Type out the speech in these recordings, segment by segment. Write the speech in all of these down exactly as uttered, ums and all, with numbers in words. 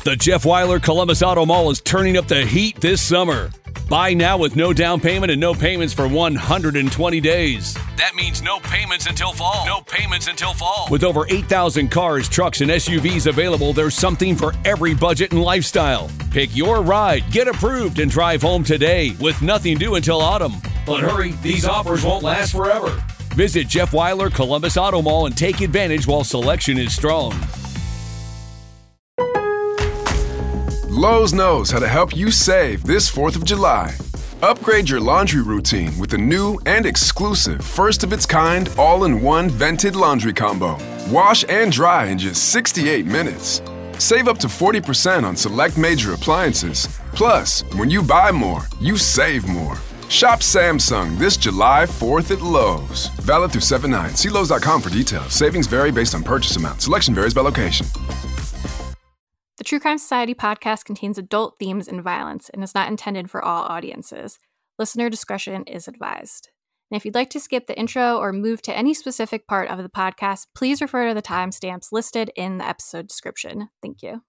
The Jeff Weiler Columbus Auto Mall is turning up the heat this summer. Buy now with no down payment and no payments for one hundred twenty days. That means no payments until fall. No payments until fall. With over eight thousand cars, trucks, and S U Vs available, there's something for every budget and lifestyle. Pick your ride, get approved, and drive home today with nothing due until autumn. But hurry, these offers won't last forever. Visit Jeff Weiler Columbus Auto Mall and take advantage while selection is strong. Lowe's knows how to help you save this fourth of July. Upgrade your laundry routine with the new and exclusive first-of-its-kind all-in-one vented laundry combo. Wash and dry in just sixty-eight minutes. Save up to forty percent on select major appliances. Plus, when you buy more, you save more. Shop Samsung this July fourth at Lowe's. Valid through seven nine. See Lowe's dot com for details. Savings vary based on purchase amount. Selection varies by location. The True Crime Society podcast contains adult themes and violence and is not intended for all audiences. Listener discretion is advised. And if you'd like to skip the intro or move to any specific part of the podcast, please refer to the timestamps listed in the episode description. Thank you.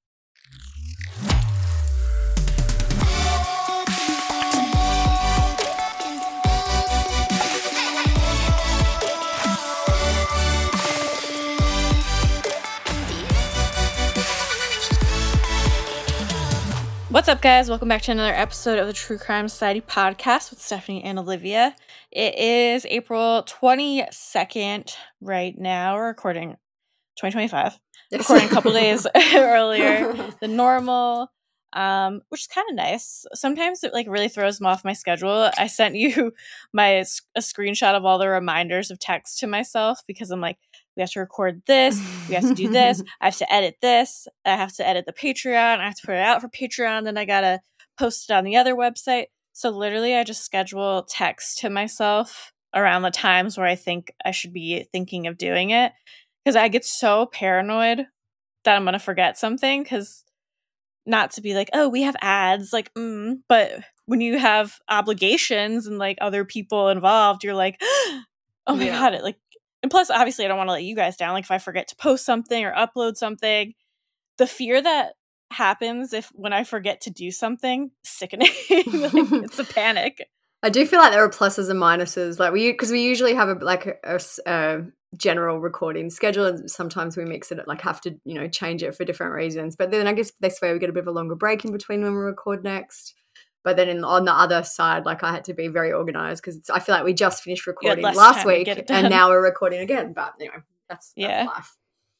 What's up, guys? Welcome back to another episode of the True Crime Society podcast with Stephanie and Olivia. It is April twenty-second right now. We're recording twenty twenty-five. Yes. Recording a couple days earlier than normal, um, which is kind of nice. Sometimes it like really throws me off my schedule. I sent you my a screenshot of all the reminders of text to myself because I'm like, we have to record this. We have to do this. I have to edit this. I have to edit the Patreon. I have to put it out for Patreon. Then I got to post it on the other website. So literally I just schedule text to myself around the times where I think I should be thinking of doing it. Because I get so paranoid that I'm going to forget something. Because not to be like, oh, we have ads. Like, mm. But when you have obligations and like other people involved, you're like, oh my yeah. God, it like, and plus, obviously, I don't want to let you guys down. Like, if I forget to post something or upload something, the fear that happens if when I forget to do something, sickening. Like, it's a panic. I do feel like there are pluses and minuses. Like we, because we usually have a like a, a, a general recording schedule, and sometimes we mix it. Like, have to you know change it for different reasons. But then I guess this way we get a bit of a longer break in between when we record next. But then in, on the other side, like I had to be very organized because I feel like we just finished recording last week and now we're recording again. But anyway, that's, that's yeah. life.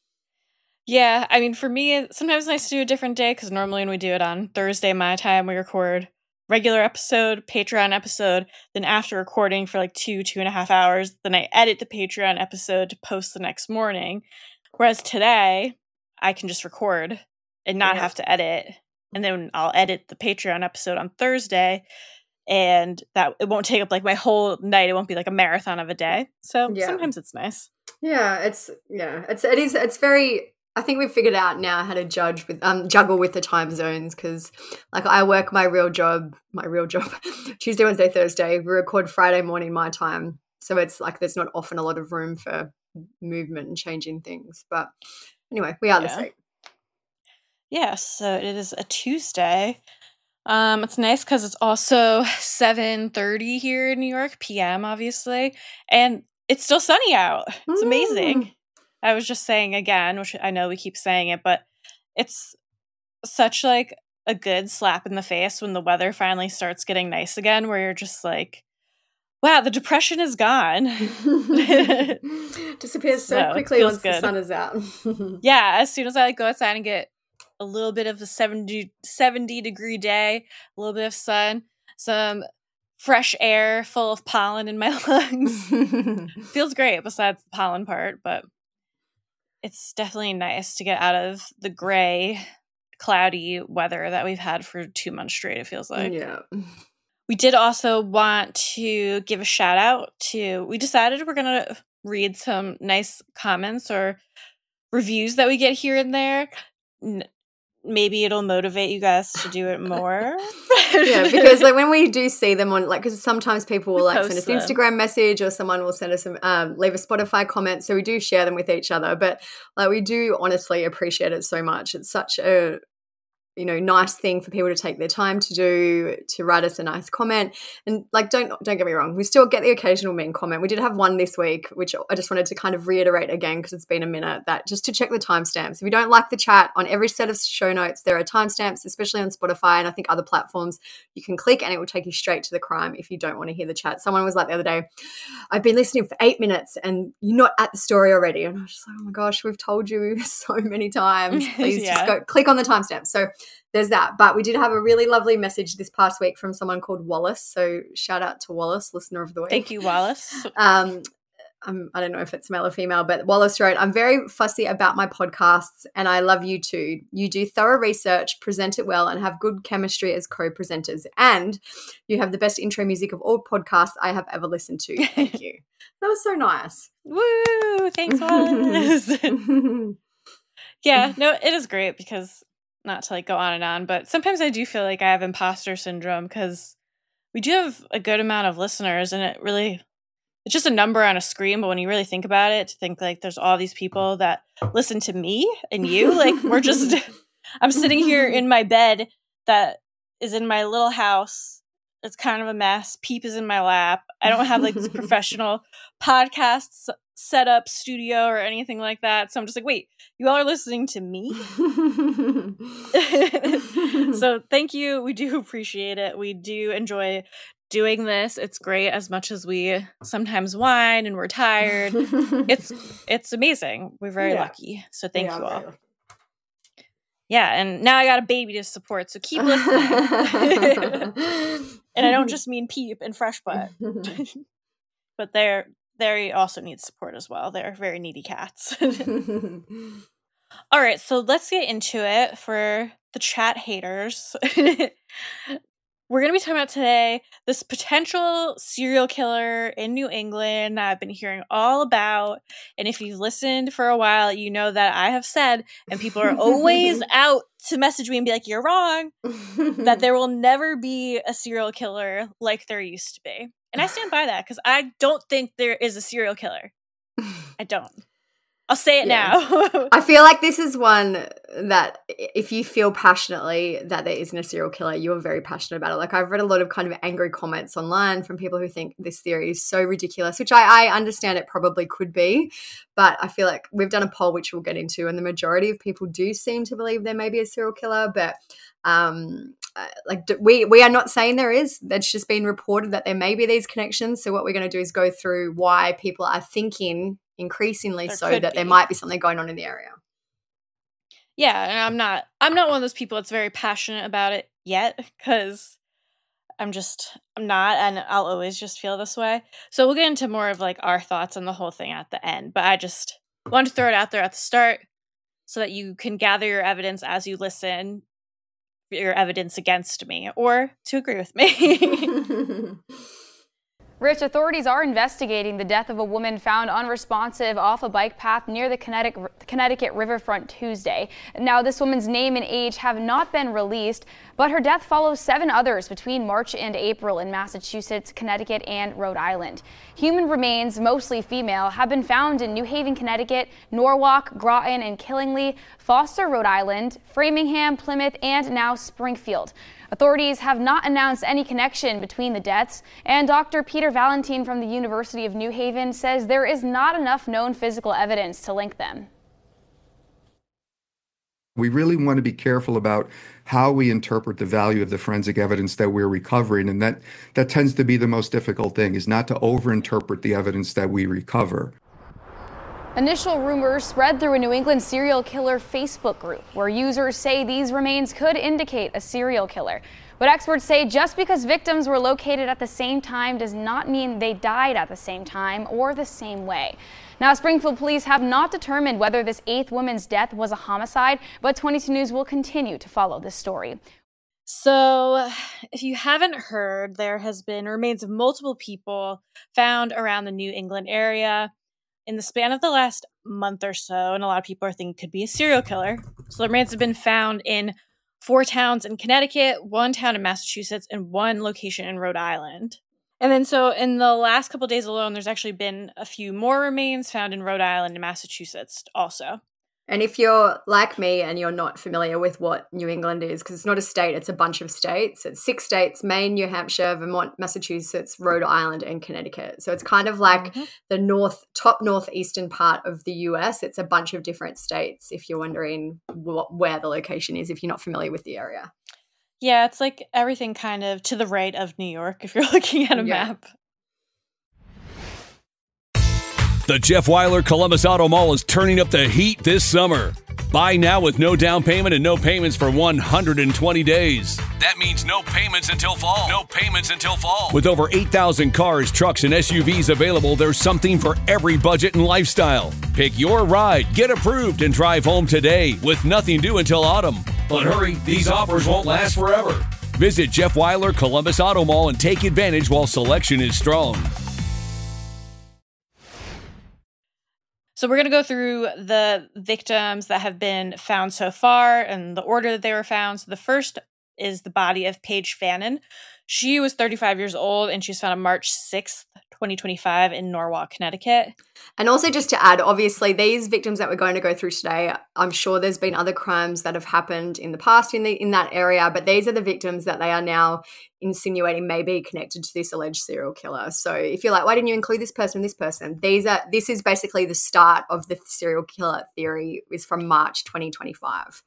Yeah. I mean, for me, sometimes it's nice to do a different day because normally when we do it on Thursday, my time, we record regular episode, Patreon episode. Then after recording for like two, two and a half hours, then I edit the Patreon episode to post the next morning. Whereas today, I can just record and not yeah. have to edit. And then I'll edit the Patreon episode on Thursday, and that it won't take up like my whole night. It won't be like a marathon of a day. So yeah. sometimes it's nice. Yeah, it's yeah, it's it is it's very. I think we've figured out now how to judge with um juggle with the time zones because like I work my real job, my real job Tuesday, Wednesday, Thursday. We record Friday morning my time, so it's like there's not often a lot of room for movement and changing things. But anyway, we are yeah. the same. Yes, so it is a Tuesday. Um, it's nice because it's also seven thirty here in New York, P M, obviously, and it's still sunny out. It's mm. amazing. I was just saying again, which I know we keep saying it, but it's such like a good slap in the face when the weather finally starts getting nice again, where you're just like, wow, the depression is gone. Disappears so, so quickly once good. The sun is out. Yeah, as soon as I like, go outside and get a little bit of a seventy, seventy degree day, a little bit of sun, some fresh air full of pollen in my lungs. Feels great besides the pollen part, but it's definitely nice to get out of the gray, cloudy weather that we've had for two months straight, it feels like. Yeah. We did also want to give a shout out to, we decided we're going to read some nice comments or reviews that we get here and there. N- Maybe it'll motivate you guys to do it more. Yeah, because like when we do see them on, like, because sometimes people will like send us an them. Instagram message or someone will send us some, um, leave a Spotify comment. So we do share them with each other. But like we do honestly appreciate it so much. It's such a you know, nice thing for people to take their time to do, to write us a nice comment. And like, don't don't get me wrong, we still get the occasional mean comment. We did have one this week, which I just wanted to kind of reiterate again because it's been a minute, that just to check the timestamps. If you don't like the chat, on every set of show notes, there are timestamps, especially on Spotify and I think other platforms. You can click and it will take you straight to the crime if you don't want to hear the chat. Someone was like the other day, I've been listening for eight minutes and you're not at the story already. And I was just like, oh my gosh, we've told you so many times. Please Yeah. just go click on the timestamp. So there's that. But we did have a really lovely message this past week from someone called Wallace. So shout out to Wallace, listener of the week. Thank you, Wallace. Um, I'm, I don't know if it's male or female, but Wallace wrote, I'm very fussy about my podcasts and I love you too. You do thorough research, present it well, and have good chemistry as co-presenters. And you have the best intro music of all podcasts I have ever listened to. Thank you. That was so nice. Woo! Thanks, Wallace. Yeah, no, it is great because, not to like go on and on, but sometimes I do feel like I have imposter syndrome because we do have a good amount of listeners and it really, it's just a number on a screen. But when you really think about it, to think like there's all these people that listen to me and you, like we're just, I'm sitting here in my bed that is in my little house. It's kind of a mess. Peep is in my lap. I don't have like this professional podcast setup studio or anything like that. So I'm just like, wait, you all are listening to me? So thank you. We do appreciate it. We do enjoy doing this. It's great as much as we sometimes whine and we're tired. It's it's amazing. We're very Yeah. lucky. So thank Yeah, you all. very lucky. Yeah, and now I got a baby to support, so keep listening. And I don't just mean Peep and Fresh Butt, but they're they also need support as well. They're very needy cats. All right, so let's get into it for the chat haters. We're going to be talking about today this potential serial killer in New England that I've been hearing all about. And if you've listened for a while, you know that I have said, and people are always out to message me and be like, you're wrong, that there will never be a serial killer like there used to be. And I stand by that because I don't think there is a serial killer. I don't. I'll say it Yeah. now. I feel like this is one that if you feel passionately that there isn't a serial killer, you're very passionate about it. Like I've read a lot of kind of angry comments online from people who think this theory is so ridiculous, which I, I understand it probably could be, but I feel like we've done a poll, which we'll get into, and the majority of people do seem to believe there may be a serial killer, but um, uh, like we we are not saying there is. That's just been reported that there may be these connections. So what we're going to do is go through why people are thinking increasingly There so could that there be. might be something going on in the area. Yeah, and I'm not I'm not one of those people that's very passionate about it yet, because I'm just I'm not, and I'll always just feel this way. So we'll get into more of like our thoughts on the whole thing at the end, but I just wanted to throw it out there at the start so that you can gather your evidence as you listen, your evidence against me or to agree with me. Rich, authorities are investigating the death of a woman found unresponsive off a bike path near the Connecticut, Connecticut riverfront Tuesday. Now, this woman's name and age have not been released, but her death follows seven others between March and April in Massachusetts, Connecticut, and Rhode Island. Human remains, mostly female, have been found in New Haven, Connecticut, Norwalk, Groton, and Killingly, Foster, Rhode Island, Framingham, Plymouth, and now Springfield. Authorities have not announced any connection between the deaths, and Doctor Peter Valentine from the University of New Haven says there is not enough known physical evidence to link them. We really want to be careful about how we interpret the value of the forensic evidence that we're recovering, and that, that tends to be the most difficult thing, is not to overinterpret the evidence that we recover. Initial rumors spread through a New England serial killer Facebook group where users say these remains could indicate a serial killer. But experts say just because victims were located at the same time does not mean they died at the same time or the same way. Now, Springfield police have not determined whether this eighth woman's death was a homicide, but twenty-two News will continue to follow this story. So, if you haven't heard, there has been remains of multiple people found around the New England area in the span of the last month or so, and a lot of people are thinking it could be a serial killer. So the remains have been found in four towns in Connecticut, one town in Massachusetts, and one location in Rhode Island. And then so in the last couple of days alone, there's actually been a few more remains found in Rhode Island and Massachusetts also. And if you're like me and you're not familiar with what New England is, because it's not a state, it's a bunch of states. It's six states, Maine, New Hampshire, Vermont, Massachusetts, Rhode Island, and Connecticut. So it's kind of like mm-hmm. the north, top northeastern part of the U S. It's a bunch of different states, if you're wondering what, where the location is, if you're not familiar with the area. Yeah, it's like everything kind of to the right of New York, if you're looking at a yeah. map. The Jeff Wyler Columbus Auto Mall is turning up the heat this summer. Buy now with no down payment and no payments for one hundred twenty days. That means no payments until fall. No payments until fall. With over eight thousand cars, trucks, and S U Vs available, there's something for every budget and lifestyle. Pick your ride, get approved, and drive home today with nothing due until autumn. But hurry, these offers won't last forever. Visit Jeff Wyler Columbus Auto Mall and take advantage while selection is strong. So we're going to go through the victims that have been found so far and the order that they were found. So the first is the body of Paige Fannin. She was thirty-five years old and she was found on March sixth, twenty twenty-five in Norwalk, Connecticut. And also just to add, obviously, these victims that we're going to go through today, I'm sure there's been other crimes that have happened in the past in the in that area, but these are the victims that they are now insinuating may be connected to this alleged serial killer. So if you're like, why didn't you include this person and this person? These are this is basically the start of the serial killer theory, is from March twenty twenty-five.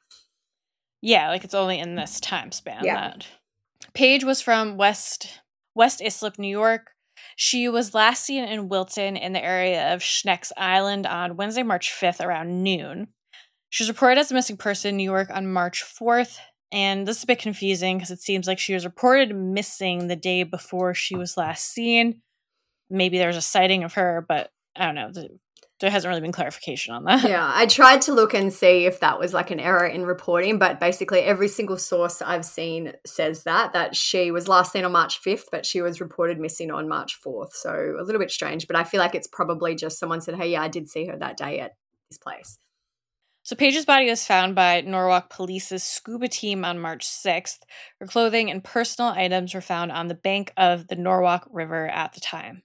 Yeah, like it's only in this time span. Yeah. That Paige was from West West Islip, New York. She was last seen in Wilton in the area of Schneck's Island on Wednesday, March fifth around noon. She was reported as a missing person in New York on March fourth, and this is a bit confusing because it seems like she was reported missing the day before she was last seen. Maybe there's a sighting of her, but I don't know. There hasn't really been clarification on that. Yeah, I tried to look and see if that was like an error in reporting, but basically every single source I've seen says that, that she was last seen on March fifth, but she was reported missing on March fourth. So a little bit strange, but I feel like it's probably just someone said, hey, yeah, I did see her that day at this place. So Paige's body was found by Norwalk Police's scuba team on March sixth. Her clothing and personal items were found on the bank of the Norwalk River at the time.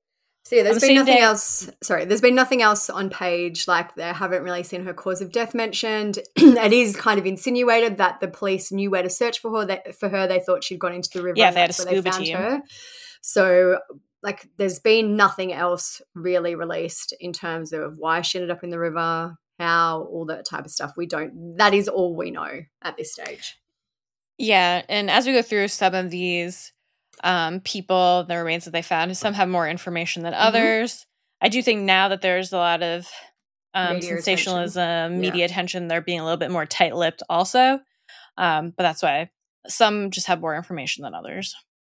So yeah, there's the been nothing day- else. Sorry, there's been nothing else on Paige. Like they haven't really seen her cause of death mentioned. It is kind of insinuated that the police knew where to search for her. That for her, they thought she'd gone into the river. Yeah, and they had a that's scuba where they found team. Her. So like, there's been nothing else really released in terms of why she ended up in the river, how, all that type of stuff. We don't. That is all we know at this stage. Yeah, and as we go through some of these um, people, the remains that they found, some have more information than others. Mm-hmm. I do think now that there's a lot of um, Media sensationalism, attention. media Yeah. attention, they're being a little bit more tight-lipped also. Um, but that's why some just have more information than others.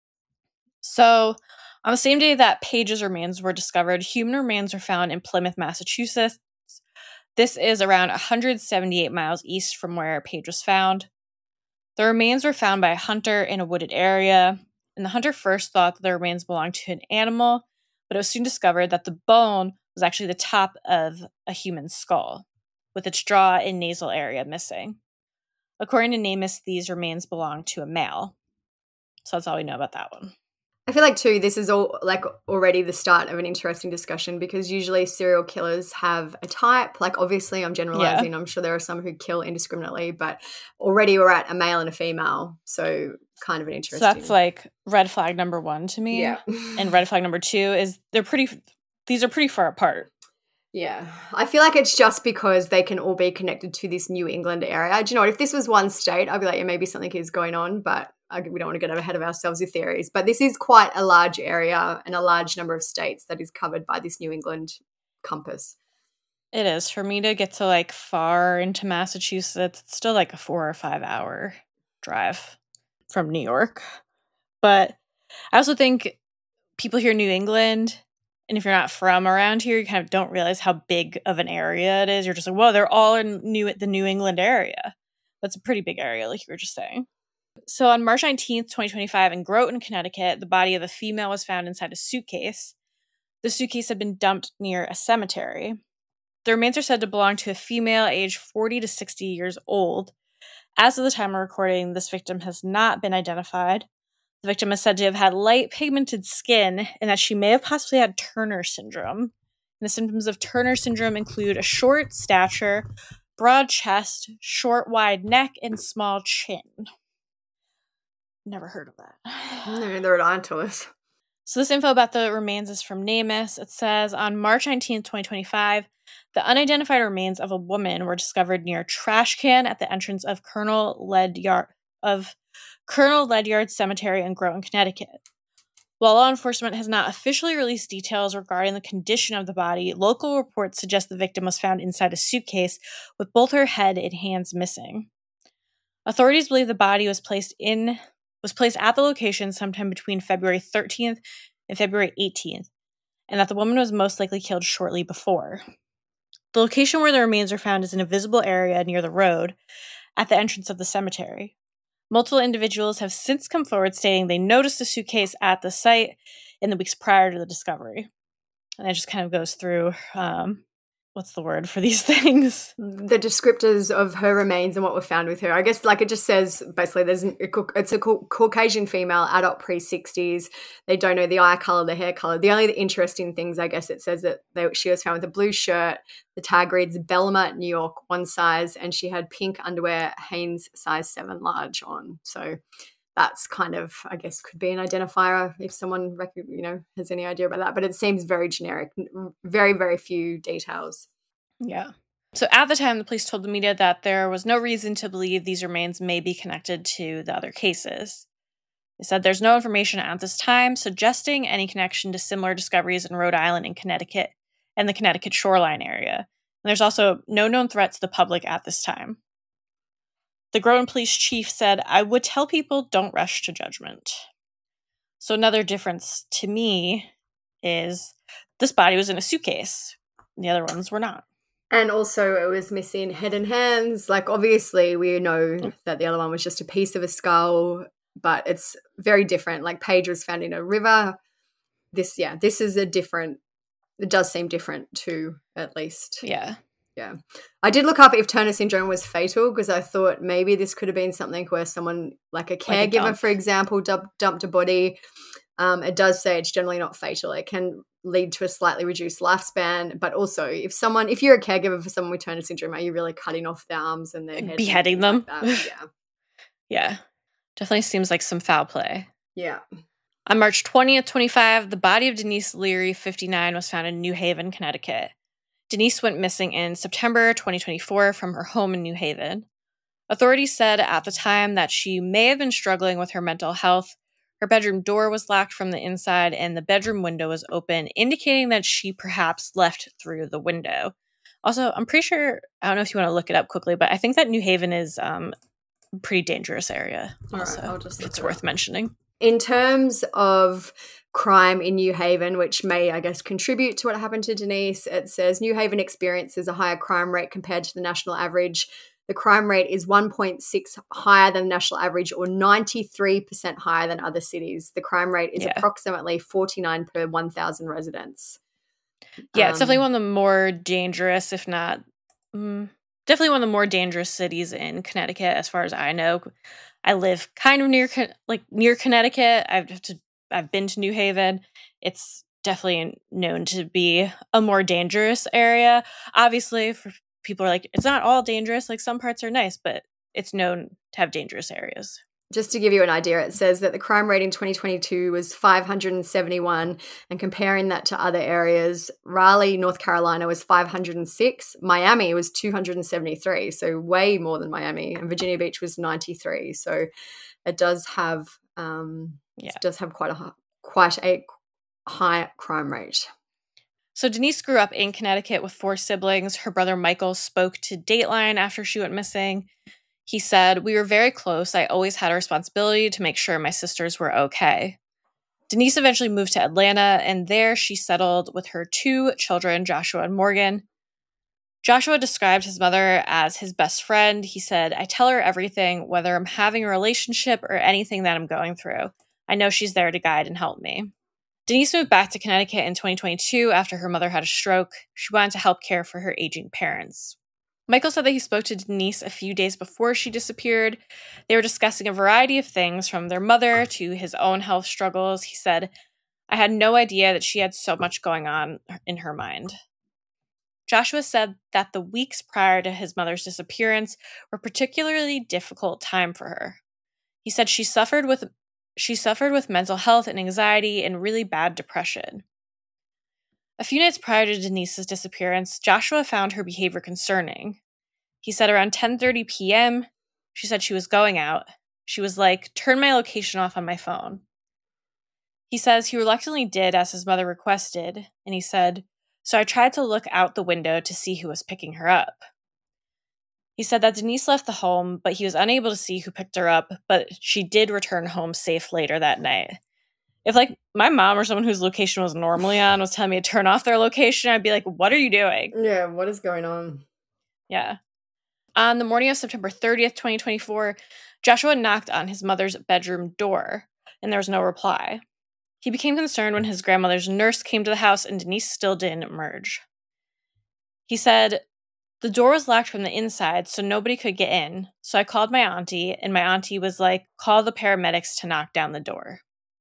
So on the same day that Paige's remains were discovered, human remains were found in Plymouth, Massachusetts. This is around one hundred seventy-eight miles east from where Paige was found. The remains were found by a hunter in a wooded area, and the hunter first thought that the remains belonged to an animal, but it was soon discovered that the bone was actually the top of a human skull, with its jaw and nasal area missing. According to NamUs, these remains belonged to a male. So that's all we know about that one. I feel like too, this is all like already the start of an interesting discussion, because usually serial killers have a type. Like obviously I'm generalizing. Yeah. I'm sure there are some who kill indiscriminately, but already we're at a male and a female. So kind of an interesting. So that's like red flag number one to me. Yeah. And red flag number two is they're pretty, these are pretty far apart. Yeah. I feel like it's just because they can all be connected to this New England area. Do you know what? If this was one state, I'd be like, yeah, maybe something is going on, but I, we don't want to get ahead of ourselves with theories. But this is quite a large area and a large number of states that is covered by this New England compass. It is. For me to get to like far into Massachusetts, it's still like a four or five hour drive from New York. But I also think people hear New England, and if you're not from around here, you kind of don't realize how big of an area it is. You're just like, whoa, they're all in New the New England area. That's a pretty big area, like you were just saying. So on March nineteenth, twenty twenty-five, in Groton, Connecticut, the body of a female was found inside a suitcase. The suitcase had been dumped near a cemetery. The remains are said to belong to a female aged forty to sixty years old. As of the time of recording, this victim has not been identified. The victim is said to have had light pigmented skin and that she may have possibly had Turner syndrome. And the symptoms of Turner syndrome include a short stature, broad chest, short, wide neck, and small chin. Never heard of that. No, they're not to us. So this info about the remains is from NamUs. It says, on March nineteenth, twenty twenty-five, the unidentified remains of a woman were discovered near a trash can at the entrance of Colonel Ledyard of Colonel Ledyard Cemetery in Groton, Connecticut. While law enforcement has not officially released details regarding the condition of the body, local reports suggest the victim was found inside a suitcase with both her head and hands missing. Authorities believe the body was placed in was placed at the location sometime between February thirteenth and February eighteenth, and that the woman was most likely killed shortly before. The location where the remains are found is in a visible area near the road at the entrance of the cemetery. Multiple individuals have since come forward stating they noticed the suitcase at the site in the weeks prior to the discovery. And it just kind of goes through, um, what's the word for these things? The descriptors of her remains and what were found with her. I guess, like, it just says, basically, there's an, it's a Caucasian female, adult pre-sixties. They don't know the eye color, the hair color. The only interesting things, I guess, it says that they, she was found with a blue shirt. The tag reads Belmont, New York, one size, and she had pink underwear, Hanes size seven large on. So that's kind of, I guess, could be an identifier if someone, you know, has any idea about that. But it seems very generic, very, very few details. Yeah. So at the time, the police told the media that there was no reason to believe these remains may be connected to the other cases. They said there's no information at this time suggesting any connection to similar discoveries in Rhode Island and Connecticut and the Connecticut shoreline area. And there's also no known threat to the public at this time. The Groton police chief said, I would tell people don't rush to judgment. So another difference to me is this body was in a suitcase. The other ones were not. And also it was missing head and hands. Like, obviously we know that the other one was just a piece of a skull, but it's very different. Like, Paige was found in a river. This, yeah, this is a different, it does seem different too, at least. Yeah. Yeah. I did look up if Turner syndrome was fatal because I thought maybe this could have been something where someone, like a caregiver, like a for example, dump, dumped a body. Um, it does say it's generally not fatal. It can lead to a slightly reduced lifespan. But also, if someone, if you're a caregiver for someone with Turner syndrome, are you really cutting off their arms and their heads? Beheading them? Like that? Yeah. Yeah. Definitely seems like some foul play. Yeah. On March twentieth, twenty-five, the body of Denise Leary, fifty-nine, was found in New Haven, Connecticut. Denise went missing in September twenty twenty-four from her home in New Haven. Authorities said at the time that she may have been struggling with her mental health. Her bedroom door was locked from the inside and the bedroom window was open, indicating that she perhaps left through the window. Also, I'm pretty sure, I don't know if you want to look it up quickly, but I think that New Haven is um, a pretty dangerous area. All also, right, I'll just it's worth mentioning. In terms of crime in New Haven, which may, I guess, contribute to what happened to Denise, it says New Haven experiences a higher crime rate compared to the national average. The crime rate is one point six higher than the national average, or ninety-three percent higher than other cities. The crime rate is yeah. approximately forty-nine per one thousand residents. Yeah, um, it's definitely one of the more dangerous, if not, mm, definitely one of the more dangerous cities in Connecticut, as far as I know. I live kind of near, like near Connecticut. I've to, I've been to New Haven. It's definitely known to be a more dangerous area. Obviously, for people are like, it's not all dangerous. Like, some parts are nice, but it's known to have dangerous areas. Just to give you an idea, it says that the crime rate in twenty twenty-two was five hundred seventy-one, and comparing that to other areas, Raleigh, North Carolina was five hundred six, Miami was two hundred seventy-three, so way more than Miami, and Virginia Beach was ninety-three. So it does have, um, yeah. it does have quite a quite a high crime rate. So Denise grew up in Connecticut with four siblings. Her brother Michael spoke to Dateline after she went missing. He said, "We were very close. I always had a responsibility to make sure my sisters were okay." Denise eventually moved to Atlanta, and there she settled with her two children, Joshua and Morgan. Joshua described his mother as his best friend. He said, "I tell her everything, whether I'm having a relationship or anything that I'm going through. I know she's there to guide and help me." Denise moved back to Connecticut in twenty twenty-two after her mother had a stroke. She wanted to help care for her aging parents. Michael said that he spoke to Denise a few days before she disappeared. They were discussing a variety of things, from their mother to his own health struggles. He said, "I had no idea that she had so much going on in her mind." Joshua said that the weeks prior to his mother's disappearance were a particularly difficult time for her. He said she suffered with she suffered with mental health and anxiety and really bad depression. A few nights prior to Denise's disappearance, Joshua found her behavior concerning. He said around ten thirty p.m., she said she was going out. She was like, "Turn my location off on my phone." He says he reluctantly did as his mother requested, and he said, "So I tried to look out the window to see who was picking her up." He said that Denise left the home, but he was unable to see who picked her up, but she did return home safe later that night. If, like, my mom or someone whose location was normally on was telling me to turn off their location, I'd be like, what are you doing? Yeah, what is going on? Yeah. On the morning of September thirtieth, twenty twenty-four, Joshua knocked on his mother's bedroom door, and there was no reply. He became concerned when his grandmother's nurse came to the house and Denise still didn't emerge. He said, "The door was locked from the inside, so nobody could get in. So I called my auntie, and my auntie was like, call the paramedics to knock down the door."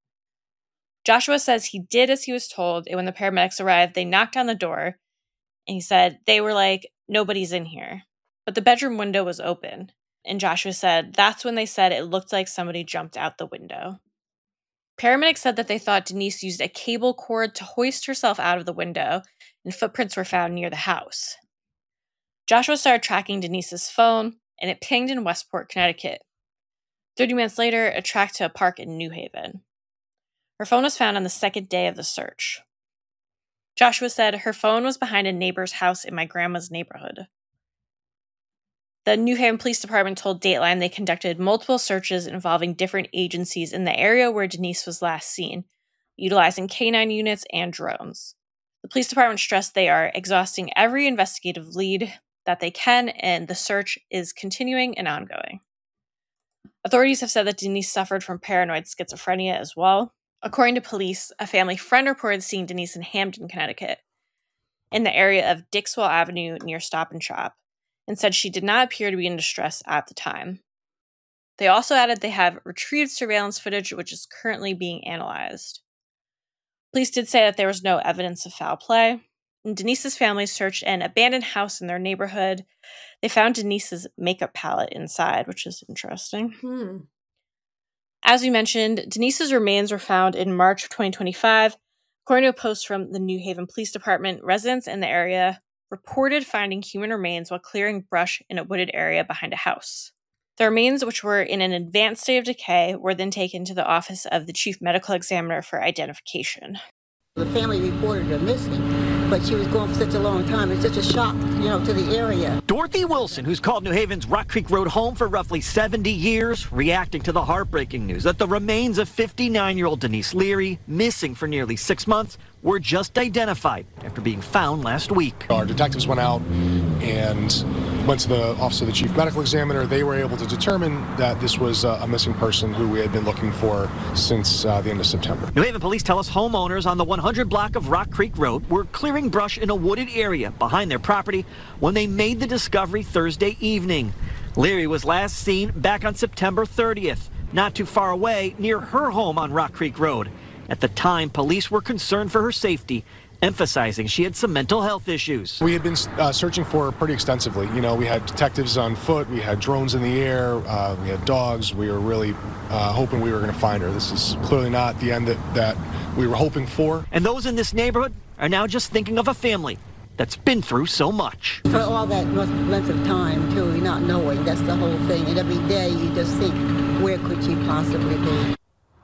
Joshua says he did as he was told, and when the paramedics arrived, they knocked on the door, and he said they were like, "Nobody's in here." But the bedroom window was open, and Joshua said that's when they said it looked like somebody jumped out the window. Paramedics said that they thought Denise used a cable cord to hoist herself out of the window, and footprints were found near the house. Joshua started tracking Denise's phone, and it pinged in Westport, Connecticut. Thirty minutes later, it tracked to a park in New Haven. Her phone was found on the second day of the search. Joshua said her phone was behind a neighbor's house in my grandma's neighborhood. The New Haven Police Department told Dateline they conducted multiple searches involving different agencies in the area where Denise was last seen, utilizing canine units and drones. The police department stressed they are exhausting every investigative lead that they can, and the search is continuing and ongoing. Authorities have said that Denise suffered from paranoid schizophrenia as well. According to police, a family friend reported seeing Denise in Hamden, Connecticut, in the area of Dixwell Avenue near Stop and Shop, and said she did not appear to be in distress at the time. They also added they have retrieved surveillance footage, which is currently being analyzed. Police did say that there was no evidence of foul play. And Denise's family searched an abandoned house in their neighborhood. They found Denise's makeup palette inside, which is interesting. Hmm. As we mentioned, Denise's remains were found in March of twenty twenty-five. According to a post from the New Haven Police Department, residents in the area reported finding human remains while clearing brush in a wooded area behind a house. The remains, which were in an advanced state of decay, were then taken to the office of the chief medical examiner for identification. The family reported her missing, but she was gone for such a long time. It's such a shock, you know, to the area. Dorothy Wilson, who's called New Haven's Rock Creek Road home for roughly seventy years, reacting to the heartbreaking news that the remains of fifty-nine-year-old Denise Leary, missing for nearly six months, were just identified after being found last week. Our detectives went out and went to the office of the chief medical examiner. They were able to determine that this was a missing person who we had been looking for since uh, the end of September. New Haven police tell us homeowners on the one hundred block of Rock Creek Road were clearing brush in a wooded area behind their property when they made the discovery Thursday evening. Leary was last seen back on September thirtieth, not too far away near her home on Rock Creek Road. At the time, police were concerned for her safety, emphasizing she had some mental health issues. We had been uh, searching for her pretty extensively. You know, we had detectives on foot, we had drones in the air, uh, we had dogs. We were really uh, hoping we were going to find her. This is clearly not the end that, that we were hoping for. And those in this neighborhood are now just thinking of a family that's been through so much. For all that length of time, too, not knowing, that's the whole thing. And every day you just think, where could she possibly be?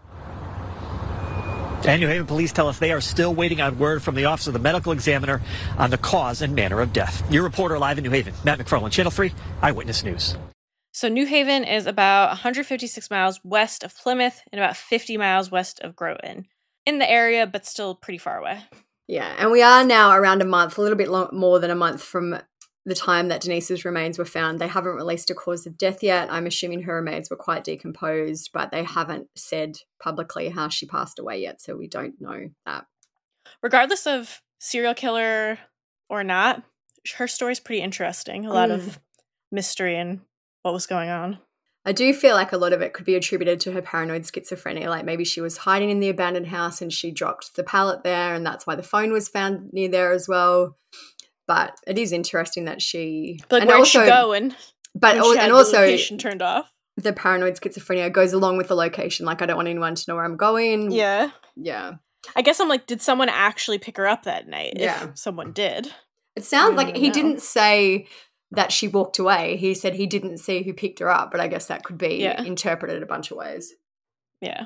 And New Haven police tell us they are still waiting on word from the Office of the Medical Examiner on the cause and manner of death. Your reporter live in New Haven, Matt McFarland, Channel three, Eyewitness News. So New Haven is about one hundred fifty-six miles west of Plymouth and about fifty miles west of Groton. In the area, but still pretty far away. Yeah, and we are now around a month, a little bit long, more than a month from the time that Denise's remains were found. They haven't released a cause of death yet. I'm assuming her remains were quite decomposed, but they haven't said publicly how she passed away yet, so we don't know that. Regardless of serial killer or not, her story's pretty interesting. A lot mm. of mystery and what was going on. I do feel like a lot of it could be attributed to her paranoid schizophrenia. Like maybe she was hiding in the abandoned house and she dropped the pallet there, and that's why the phone was found near there as well. but it is interesting that she. But like, and where's also, she going? But when she had and the also location turned off. The paranoid schizophrenia goes along with the location. Like, I don't want anyone to know where I'm going. Yeah. Yeah. I guess I'm like, did someone actually pick her up that night? Yeah. If someone did. It sounds like he know. didn't say that she walked away. He said he didn't see who picked her up, but I guess that could be yeah. interpreted a bunch of ways. Yeah.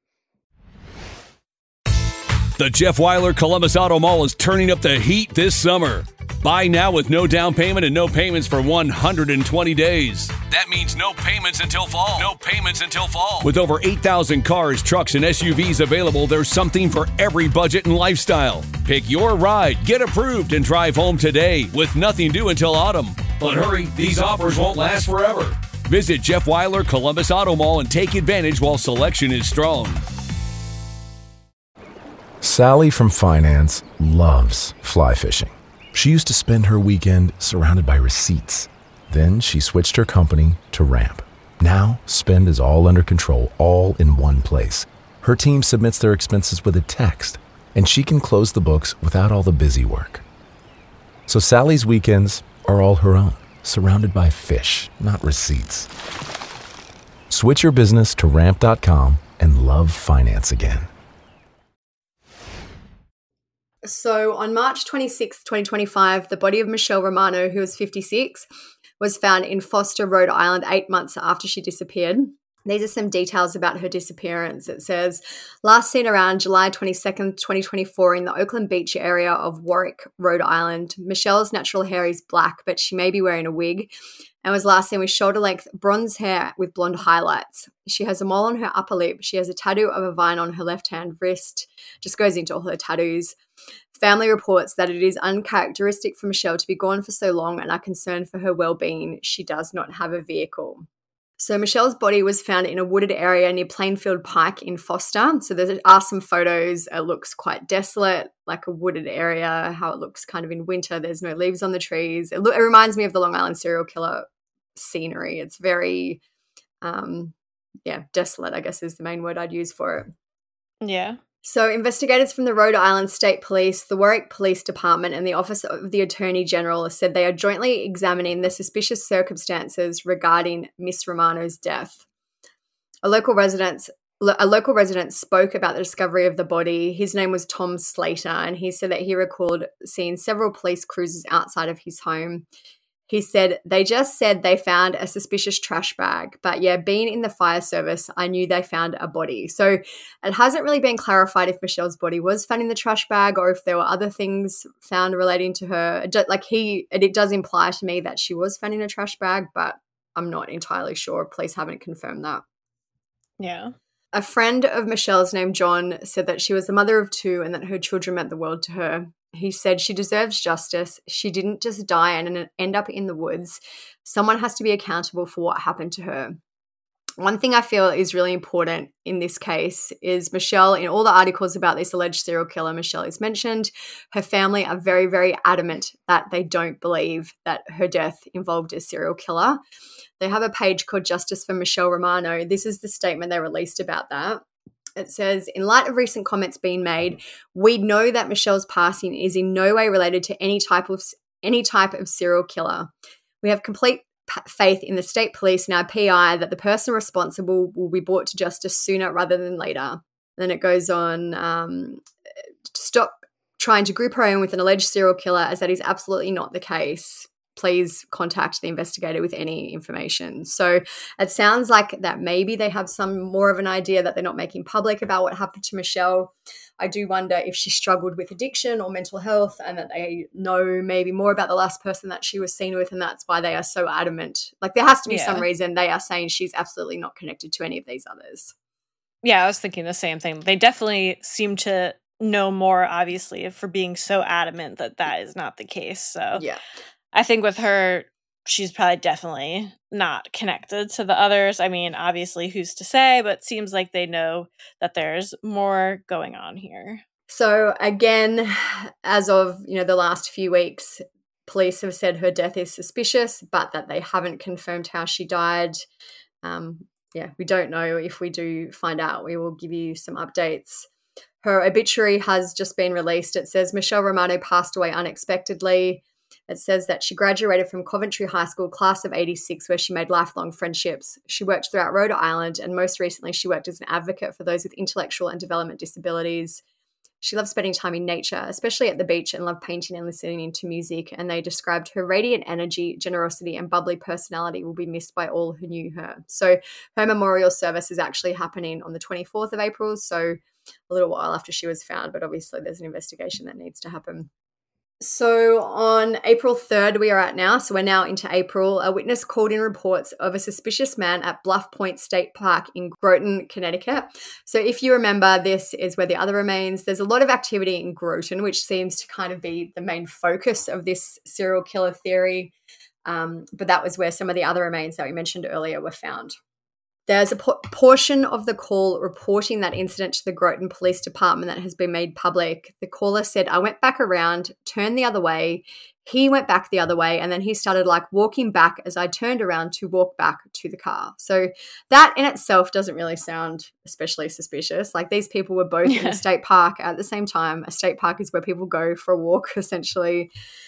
The Jeff Weiler Columbus Auto Mall is turning up the heat this summer. Buy now with no down payment and no payments for one hundred twenty days. That means no payments until fall. No payments until fall. With over eight thousand cars, trucks, and S U Vs available, there's something for every budget and lifestyle. Pick your ride, get approved, and drive home today with nothing due until autumn. But hurry, these offers won't last forever. Visit Jeff Weiler Columbus Auto Mall and take advantage while selection is strong. Sally from finance loves fly fishing. She used to spend her weekend surrounded by receipts. Then she switched her company to Ramp. Now, spend is all under control, all in one place. Her team submits their expenses with a text, and she can close the books without all the busy work. So Sally's weekends are all her own, surrounded by fish, not receipts. Switch your business to ramp dot com and love finance again. So on March twenty-sixth, twenty twenty-five, the body of Michelle Romano, who was fifty-six, was found in Foster, Rhode Island, eight months after she disappeared. These are some details about her disappearance. It says, last seen around July twenty-second, twenty twenty-four in the Oakland Beach area of Warwick, Rhode Island. Michelle's natural hair is black, but she may be wearing a wig, and was last seen with shoulder-length bronze hair with blonde highlights. She has a mole on her upper lip. She has a tattoo of a vine on her left-hand wrist. Just goes into all her tattoos. Family reports that it is uncharacteristic for Michelle to be gone for so long and are concerned for her well-being. She does not have a vehicle. So Michelle's body was found in a wooded area near Plainfield Pike in Foster. So there are some photos. It looks quite desolate, like a wooded area, how it looks kind of in winter. There's no leaves on the trees. It, lo- it reminds me of the Long Island serial killer scenery. It's very, um, yeah, desolate, I guess is the main word I'd use for it. Yeah. So investigators from the Rhode Island State Police, the Warwick Police Department, and the Office of the Attorney General said they are jointly examining the suspicious circumstances regarding Miss Romano's death. A local resident, a local resident spoke about the discovery of the body. His name was Tom Slater, and he said that he recalled seeing several police cruisers outside of his home. He said, they just said they found a suspicious trash bag. But yeah, being in the fire service, I knew they found a body. So it hasn't really been clarified if Michelle's body was found in the trash bag or if there were other things found relating to her. Like he, it does imply to me that she was found in a trash bag, but I'm not entirely sure. Police haven't confirmed that. Yeah. A friend of Michelle's named John said that she was the mother of two and that her children meant the world to her. He said she deserves justice. She didn't just die and end up in the woods. Someone has to be accountable for what happened to her. One thing I feel is really important in this case is Michelle, in all the articles about this alleged serial killer Michelle is mentioned, her family are very, very adamant that they don't believe that her death involved a serial killer. They have a page called Justice for Michelle Romano. This is the statement they released about that. It says, in light of recent comments being made, we know that Michelle's passing is in no way related to any type of any type of serial killer. We have complete p- faith in the state police and our P I that the person responsible will be brought to justice sooner rather than later. And then it goes on, um, stop trying to group her own with an alleged serial killer, as that is absolutely not the case. Please contact the investigator with any information. So it sounds like that maybe they have some more of an idea that they're not making public about what happened to Michelle. I do wonder if she struggled with addiction or mental health and that they know maybe more about the last person that she was seen with, and that's why they are so adamant. Like there has to be Yeah. some reason they are saying she's absolutely not connected to any of these others. Yeah, I was thinking the same thing. They definitely seem to know more, obviously, for being so adamant that that is not the case. So Yeah. I think with her, she's probably definitely not connected to the others. I mean, obviously, who's to say, but it seems like they know that there's more going on here. So again, as of, you know, the last few weeks, police have said her death is suspicious, but that they haven't confirmed how she died. Um, yeah, we don't know. If we do find out, we will give you some updates. Her obituary has just been released. It says Michelle Romano passed away unexpectedly. It says that she graduated from Coventry High School class of eighty-six, where she made lifelong friendships. She worked throughout Rhode Island, and most recently she worked as an advocate for those with intellectual and development disabilities. She loved spending time in nature, especially at the beach, and loved painting and listening to music. And they described her radiant energy, generosity, and bubbly personality will be missed by all who knew her. So her memorial service is actually happening on the twenty-fourth of April, so a little while after she was found, but obviously there's an investigation that needs to happen. So on April third, we are at now, so we're now into April, a witness called in reports of a suspicious man at Bluff Point State Park in Groton, Connecticut. So if you remember, this is where the other remains. There's a lot of activity in Groton, which seems to kind of be the main focus of this serial killer theory. Um, but that was where some of the other remains that we mentioned earlier were found. There's a po- portion of the call reporting that incident to the Groton Police Department that has been made public. The caller said, I went back around, turned the other way. He went back the other way, and then he started like walking back as I turned around to walk back to the car. So that in itself doesn't really sound especially suspicious. Like these people were both yeah. in a state park at the same time. A state park is where people go for a walk, essentially.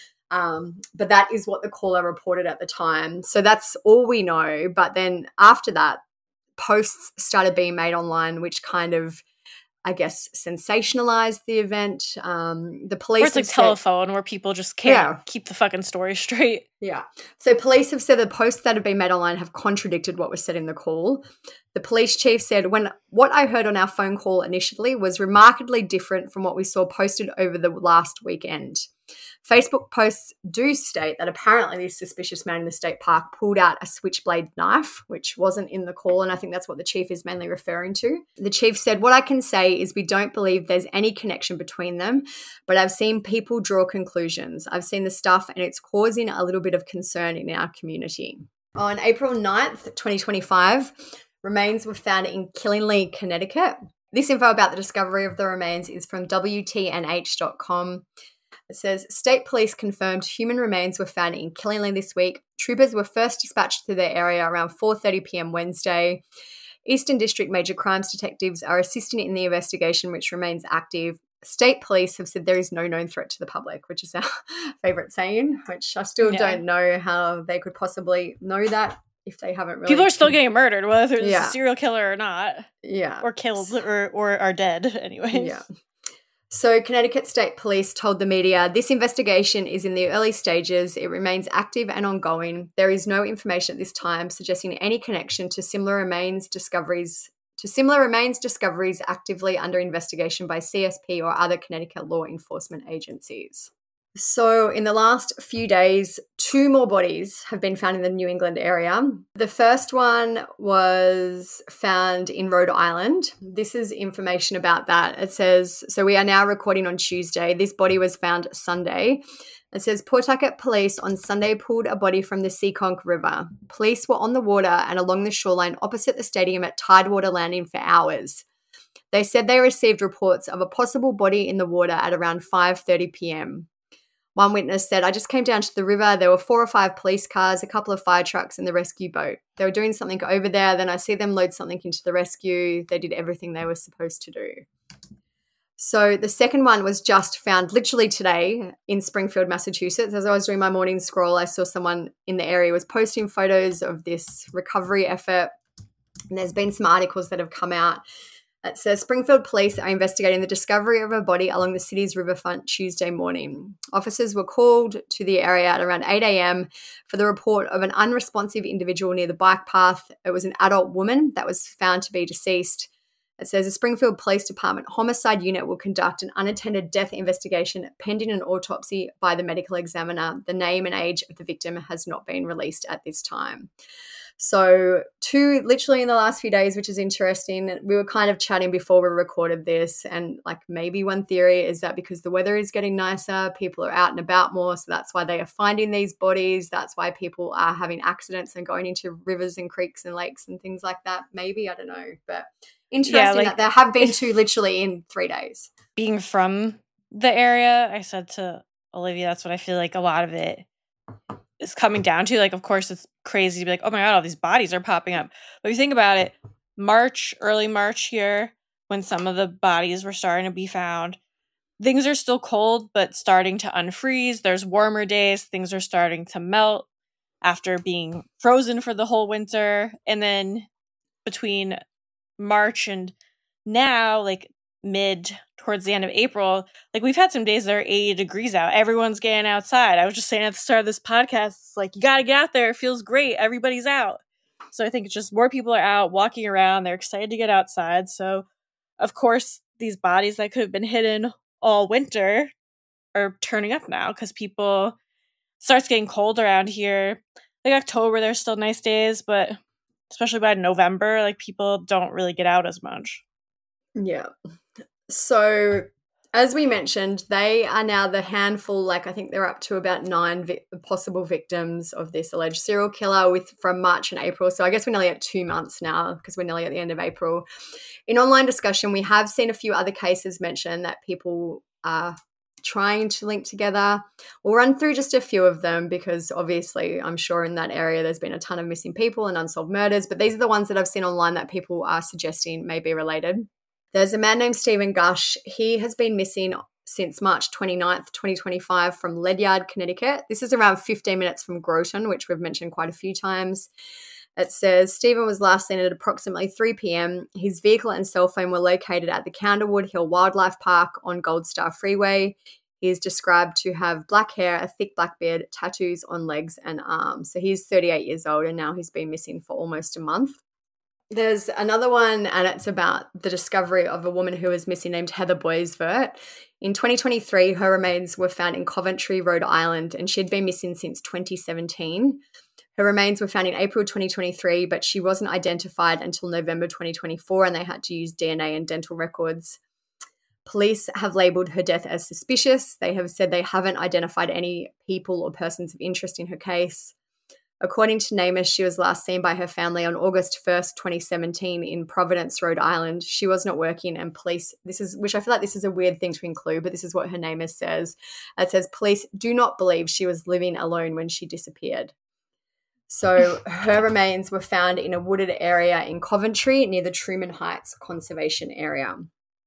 Um, but that is what the caller reported at the time. So that's all we know. But then after that, posts started being made online, which kind of, I guess, sensationalized the event. Um, the police. Or it's like said, telephone where people just can't yeah. keep the fucking story straight. Yeah. So police have said the posts that have been made online have contradicted what was said in the call. The police chief said, when what I heard on our phone call initially was remarkably different from what we saw posted over the last weekend. Facebook posts do state that apparently this suspicious man in the state park pulled out a switchblade knife, which wasn't in the call, and I think that's what the chief is mainly referring to. The chief said, what I can say is we don't believe there's any connection between them, but I've seen people draw conclusions. I've seen the stuff, and it's causing a little bit of concern in our community. On April ninth, twenty twenty-five, remains were found in Killingley, Connecticut. This info about the discovery of the remains is from W T N H dot com. It says, state police confirmed human remains were found in Killingley this week. Troopers were first dispatched to the area around four thirty p.m. Wednesday. Eastern District Major Crimes detectives are assisting in the investigation, which remains active. State police have said there is no known threat to the public, which is our favourite saying, which I still yeah. don't know how they could possibly know that if they haven't really. People are still getting murdered, whether it's yeah. a serial killer or not. Yeah. Or killed or, or are dead anyways. Yeah. So Connecticut State Police told the media, this investigation is in the early stages. It remains active and ongoing. There is no information at this time suggesting any connection to similar remains discoveries to similar remains discoveries actively under investigation by C S P or other Connecticut law enforcement agencies. So in the last few days, two more bodies have been found in the New England area. The first one was found in Rhode Island. This is information about that. It says, so we are now recording on Tuesday. This body was found Sunday. It says Pawtucket police on Sunday pulled a body from the Seekonk River. Police were on the water and along the shoreline opposite the stadium at Tidewater Landing for hours. They said they received reports of a possible body in the water at around five thirty p.m. One witness said, I just came down to the river. There were four or five police cars, a couple of fire trucks, and the rescue boat. They were doing something over there. Then I see them load something into the rescue. They did everything they were supposed to do. So the second one was just found literally today in Springfield, Massachusetts. As I was doing my morning scroll, I saw someone in the area was posting photos of this recovery effort. And there's been some articles that have come out. It says Springfield police are investigating the discovery of a body along the city's riverfront Tuesday morning. Officers were called to the area at around eight a.m. for the report of an unresponsive individual near the bike path. It was an adult woman that was found to be deceased. It says the Springfield Police Department Homicide Unit will conduct an unattended death investigation pending an autopsy by the medical examiner. The name and age of the victim has not been released at this time. So two literally in the last few days, which is interesting. We were kind of chatting before we recorded this, and like maybe one theory is that because the weather is getting nicer, people are out and about more, so that's why they are finding these bodies. That's why people are having accidents and going into rivers and creeks and lakes and things like that. Maybe, I don't know, but interesting yeah, like, that there have been two literally in three days. Being from the area, I said to Olivia, that's what I feel like a lot of it is coming down to. Like, of course, it's crazy to be like, oh my God, all these bodies are popping up. But if you think about it, March, early March here, when some of the bodies were starting to be found, things are still cold, but starting to unfreeze. There's warmer days. Things are starting to melt after being frozen for the whole winter. And then between March and now, like mid towards the end of April, like we've had some days that are eighty degrees out. Everyone's getting outside. I was just saying at the start of this podcast, it's like, you got to get out there. It feels great. Everybody's out. So I think it's just more people are out walking around. They're excited to get outside. So of course, these bodies that could have been hidden all winter are turning up now because people it starts getting cold around here. Like October, there's still nice days, but especially by November, like people don't really get out as much. Yeah. So as we mentioned, they are now the handful, like I think they're up to about nine vi- possible victims of this alleged serial killer with from March and April. So I guess we're nearly at two months now because we're nearly at the end of April. In online discussion, we have seen a few other cases mentioned that people are trying to link together. We'll run through just a few of them because obviously I'm sure in that area there's been a ton of missing people and unsolved murders, but these are the ones that I've seen online that people are suggesting may be related. There's a man named Stephen Gush. He has been missing since March twenty-ninth, twenty twenty-five from Ledyard, Connecticut. This is around fifteen minutes from Groton, which we've mentioned quite a few times. It says Stephen was last seen at approximately three p.m. His vehicle and cell phone were located at the Candlewood Hill Wildlife Park on Gold Star Freeway. He is described to have black hair, a thick black beard, tattoos on legs and arms. So he's thirty-eight years old and now he's been missing for almost a month. There's another one, and it's about the discovery of a woman who was missing named Heather Boisvert. In twenty twenty-three, her remains were found in Coventry, Rhode Island, and she'd been missing since twenty seventeen. Her remains were found in April twenty twenty-three, but she wasn't identified until November twenty twenty-four, and they had to use D N A and dental records. Police have labelled her death as suspicious. They have said they haven't identified any people or persons of interest in her case. According to NamUs, she was last seen by her family on August first, twenty seventeen in Providence, Rhode Island. She was not working and police, this is, which I feel like this is a weird thing to include, but this is what her NamUs says. It says, police do not believe she was living alone when she disappeared. So her remains were found in a wooded area in Coventry near the Truman Heights Conservation Area.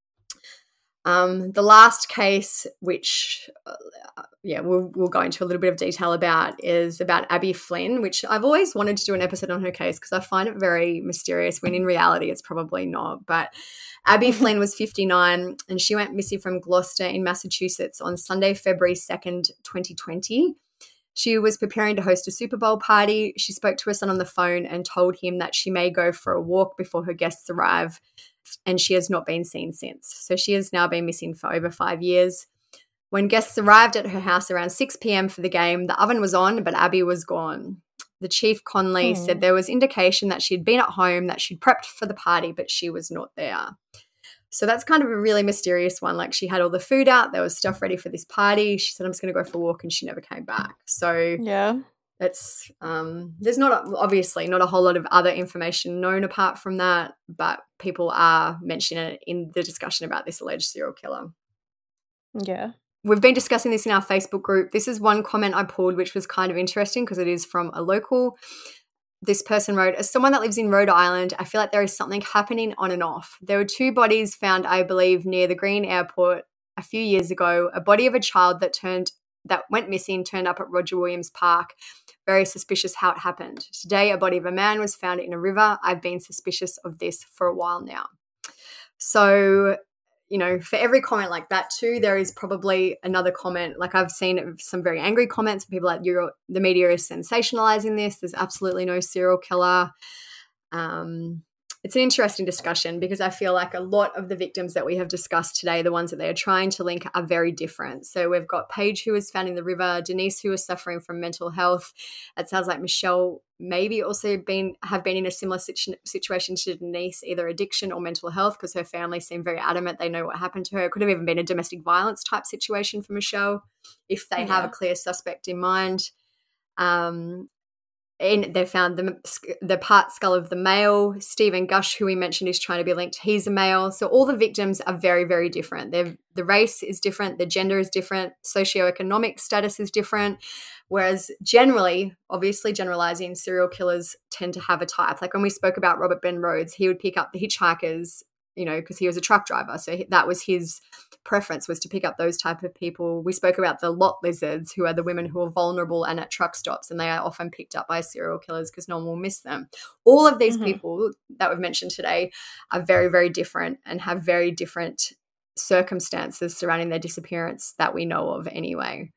Um, the last case, which, uh, yeah, we'll, we'll go into a little bit of detail about, is about Abby Flynn, which I've always wanted to do an episode on her case because I find it very mysterious when in reality it's probably not. But Abby Flynn was fifty-nine and she went missing from Gloucester in Massachusetts on Sunday, February second, twenty twenty. She was preparing to host a Super Bowl party. She spoke to her son on the phone and told him that she may go for a walk before her guests arrive, and she has not been seen since. So she has now been missing for over five years. When guests arrived at her house around six p.m. for the game, the oven was on, but Abby was gone. The Chief Conley hmm. said there was indication that she'd been at home, that she'd prepped for the party, but she was not there. So that's kind of a really mysterious one. Like she had all the food out. There was stuff ready for this party. She said, I'm just going to go for a walk, and she never came back. So yeah, it's um, there's not a, obviously not a whole lot of other information known apart from that, but people are mentioning it in the discussion about this alleged serial killer. Yeah. We've been discussing this in our Facebook group. This is one comment I pulled, which was kind of interesting because it is from a local. This person wrote, as someone that lives in Rhode Island, I feel like there is something happening on and off. There were two bodies found, I believe, near the Green Airport a few years ago. A body of a child that turned that went missing turned up at Roger Williams Park. Very suspicious how it happened. Today, a body of a man was found in a river. I've been suspicious of this for a while now. So, you know, for every comment like that too, there is probably another comment. Like I've seen some very angry comments from people like, You're, the media is sensationalizing this. There's absolutely no serial killer. Um, it's an interesting discussion because I feel like a lot of the victims that we have discussed today, the ones that they are trying to link, are very different. So we've got Paige, who was found in the river, Denise, who was suffering from mental health. It sounds like Michelle maybe also been have been in a similar situ- situation to Denise, either addiction or mental health, because her family seemed very adamant they know what happened to her. It could have even been a domestic violence type situation for Michelle if they yeah. have a clear suspect in mind. Um, and they found the, the part skull of the male. Stephen Gush, who we mentioned, is trying to be linked. He's a male. So all the victims are very, very different. They're, the race is different. The gender is different. Socioeconomic status is different. Whereas generally, obviously generalizing, serial killers tend to have a type. Like when we spoke about Robert Ben Rhodes, he would pick up the hitchhikers, you know, because he was a truck driver. So he, that was his preference, was to pick up those type of people. We spoke about the lot lizards, who are the women who are vulnerable and at truck stops, and they are often picked up by serial killers because no one will miss them. All of these mm-hmm. people that we've mentioned today are very, very different and have very different circumstances surrounding their disappearance that we know of anyway.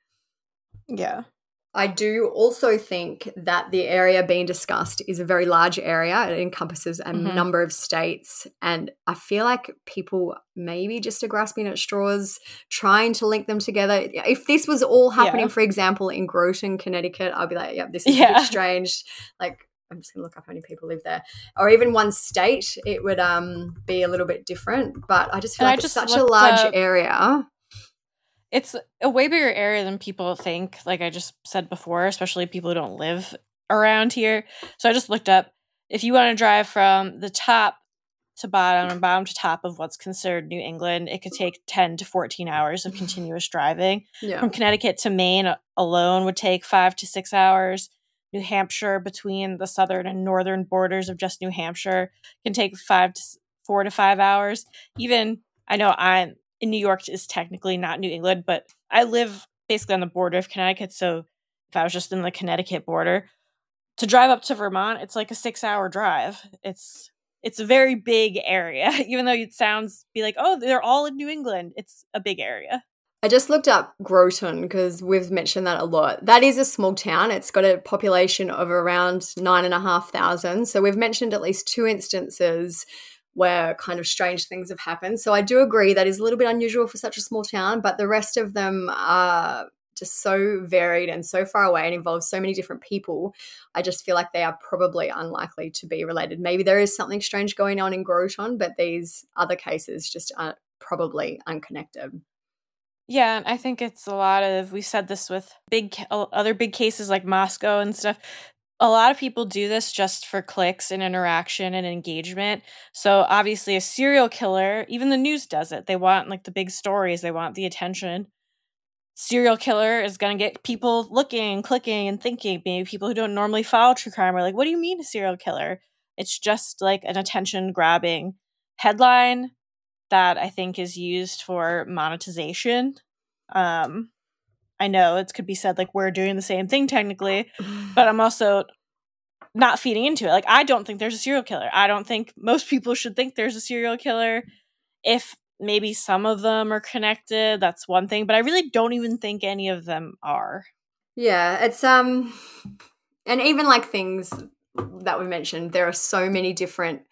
Yeah. I do also think that the area being discussed is a very large area. It encompasses a mm-hmm. number of states. And I feel like people maybe just are grasping at straws, trying to link them together. If this was all happening, yeah. for example, in Groton, Connecticut, I'd be like, yeah, this is yeah. a bit strange. Like, I'm just going to look up how many people live there. Or even one state, it would um, be a little bit different. But I just feel and like it's such a large up- area. It's a way bigger area than people think, like I just said before, especially people who don't live around here. So I just looked up, if you want to drive from the top to bottom and bottom to top of what's considered New England, it could take ten to fourteen hours of continuous driving. Yeah. From Connecticut to Maine alone would take five to six hours. New Hampshire, between the southern and northern borders of just New Hampshire, can take five to four to five hours. Even, I know I'm, in New York is technically not New England, but I live basically on the border of Connecticut. So if I was just in the Connecticut border, to drive up to Vermont, it's like a six hour drive. It's it's a very big area, even though it sounds be like, oh, they're all in New England. It's a big area. I just looked up Groton because we've mentioned that a lot. That is a small town. It's got a population of around nine and a half thousand. So we've mentioned at least two instances where kind of strange things have happened. So I do agree that is a little bit unusual for such a small town, but the rest of them are just so varied and so far away and involve so many different people. I just feel like they are probably unlikely to be related. Maybe there is something strange going on in Groton, but these other cases just are probably unconnected. Yeah, and I think it's a lot of, we said this with big other big cases like Moscow and stuff. A lot of people do this just for clicks and interaction and engagement. So obviously a serial killer, even the news does it. They want like the big stories. They want the attention. Serial killer is going to get people looking, clicking, and thinking. Maybe people who don't normally follow true crime are like, what do you mean a serial killer? It's just like an attention-grabbing headline that I think is used for monetization. Um I know it could be said like we're doing the same thing technically, but I'm also not feeding into it. Like, I don't think there's a serial killer. I don't think most people should think there's a serial killer. If maybe some of them are connected, that's one thing, but I really don't even think any of them are. Yeah, it's um and even like things that we mentioned, there are so many different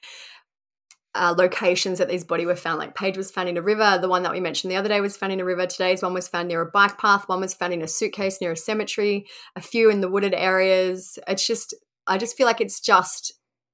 Uh, locations that these bodies were found. Like Paige was found in a river. The one that we mentioned the other day was found in a river. Today's one was found near a bike path. One was found in a suitcase near a cemetery. A few in the wooded areas. It's just, I just feel like it's just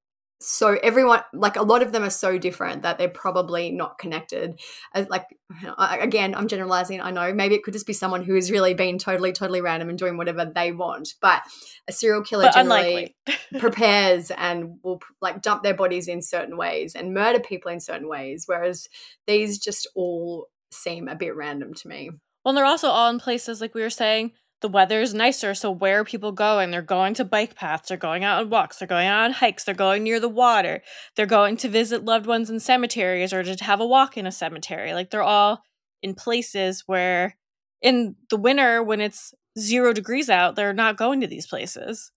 so everyone, like a lot of them are so different that they're probably not connected. As like, again, I'm generalizing. I know maybe it could just be someone who has really been totally, totally random and doing whatever they want. But a serial killer but generally prepares and will like dump their bodies in certain ways and murder people in certain ways. Whereas these just all seem a bit random to me. Well, and they're also all in places like we were saying. The weather is nicer, so where are people going? They're going to bike paths, they're going out on walks, they're going out on hikes, they're going near the water, they're going to visit loved ones in cemeteries or to have a walk in a cemetery. Like, they're all in places where in the winter, when it's zero degrees out, they're not going to these places.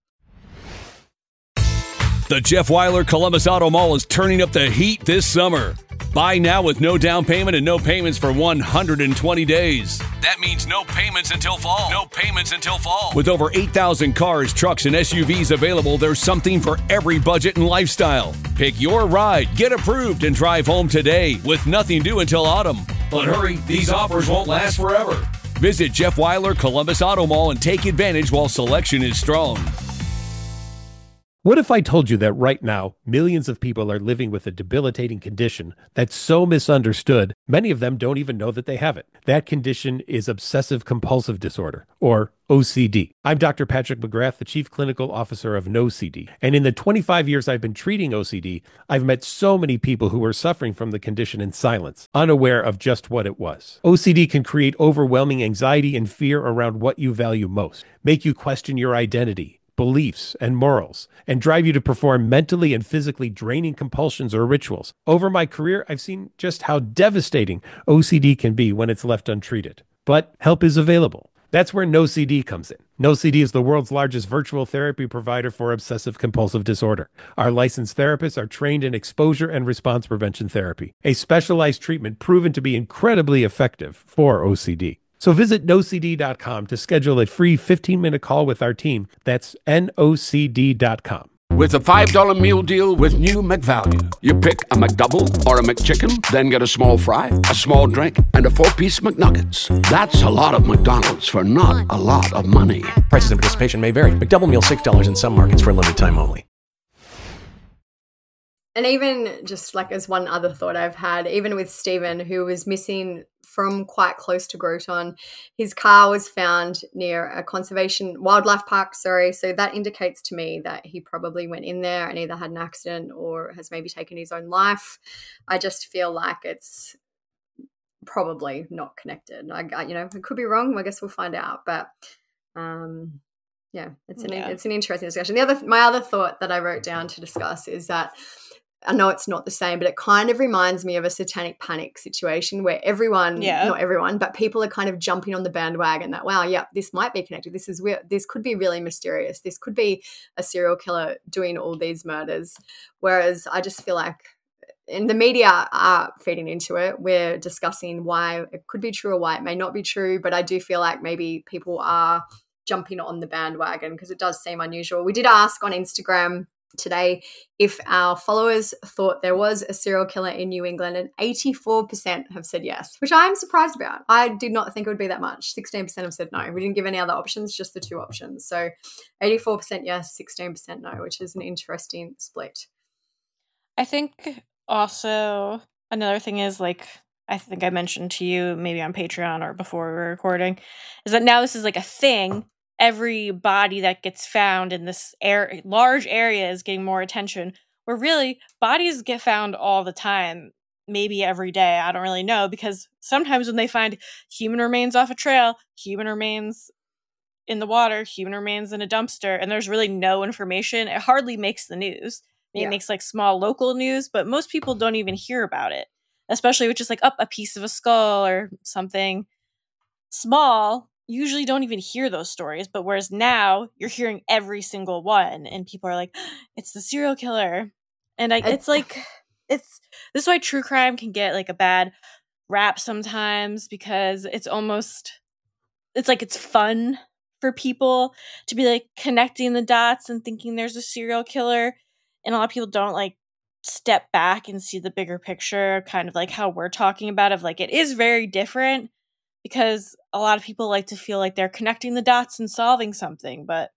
The Jeff Weiler Columbus Auto Mall is turning up the heat this summer. Buy now with no down payment and no payments for one hundred twenty days. That means no payments until fall. No payments until fall. With over eight thousand cars, trucks, and S U Vs available, there's something for every budget and lifestyle. Pick your ride, get approved, and drive home today with nothing due until autumn. But hurry, these offers won't last forever. Visit Jeff Weiler Columbus Auto Mall and take advantage while selection is strong. What if I told you that right now, millions of people are living with a debilitating condition that's so misunderstood, many of them don't even know that they have it? That condition is obsessive compulsive disorder, or O C D. I'm Doctor Patrick McGrath, the Chief Clinical Officer of No C D. And in the twenty-five years I've been treating O C D, I've met so many people who were suffering from the condition in silence, unaware of just what it was. O C D can create overwhelming anxiety and fear around what you value most, make you question your identity, beliefs, and morals, and drive you to perform mentally and physically draining compulsions or rituals. Over my career, I've seen just how devastating O C D can be when it's left untreated. But help is available. That's where NoCD comes in. NoCD is the world's largest virtual therapy provider for obsessive-compulsive disorder. Our licensed therapists are trained in exposure and response prevention therapy, a specialized treatment proven to be incredibly effective for O C D. So visit no c d dot com to schedule a free fifteen-minute call with our team. That's N O C D dot com. With a five dollar meal deal with new McValue. You pick a McDouble or a McChicken, then get a small fry, a small drink, and a four-piece McNuggets. That's a lot of McDonald's for not a lot of money. Prices and participation may vary. McDouble meal six dollars in some markets for a limited time only. And even just like as one other thought I've had, even with Stephen, who was missing from quite close to Groton, his car was found near a conservation wildlife park, sorry. So that indicates to me that he probably went in there and either had an accident or has maybe taken his own life. I just feel like it's probably not connected. I, I you know, it could be wrong. I guess we'll find out. But um, yeah, it's an yeah. it's an interesting discussion. The other, my other thought that I wrote down to discuss is that I know it's not the same, but it kind of reminds me of a satanic panic situation where everyone, yeah. not everyone, but people are kind of jumping on the bandwagon that, wow, yeah, this might be connected. This is weird. This could be really mysterious. This could be a serial killer doing all these murders. Whereas I just feel like, and the media are feeding into it. We're discussing why it could be true or why it may not be true. But I do feel like maybe people are jumping on the bandwagon because it does seem unusual. We did ask on Instagram today if our followers thought there was a serial killer in New England, and eighty-four percent have said yes, which I'm surprised about. I did not think it would be that much. sixteen percent have said no. We didn't give any other options, just the two options. So eighty-four percent yes, sixteen percent no, which is an interesting split. I think also another thing is, like, I think I mentioned to you maybe on Patreon or before we were recording, is that now this is like a thing. Every body that gets found in this air, large area is getting more attention, where really bodies get found all the time, maybe every day. I don't really know, because sometimes when they find human remains off a trail, human remains in the water, human remains in a dumpster, and there's really no information, it hardly makes the news. Maybe yeah. It makes like small local news, but most people don't even hear about it, especially with just like up a piece of a skull or something small. Usually don't even hear those stories, but whereas now you're hearing every single one and people are like, it's the serial killer. And I, it's like, it's, this is why true crime can get like a bad rap sometimes, because it's almost, it's like, it's fun for people to be like connecting the dots and thinking there's a serial killer. And a lot of people don't like step back and see the bigger picture, kind of like how we're talking about, of like, it is very different. Because a lot of people like to feel like they're connecting the dots and solving something, but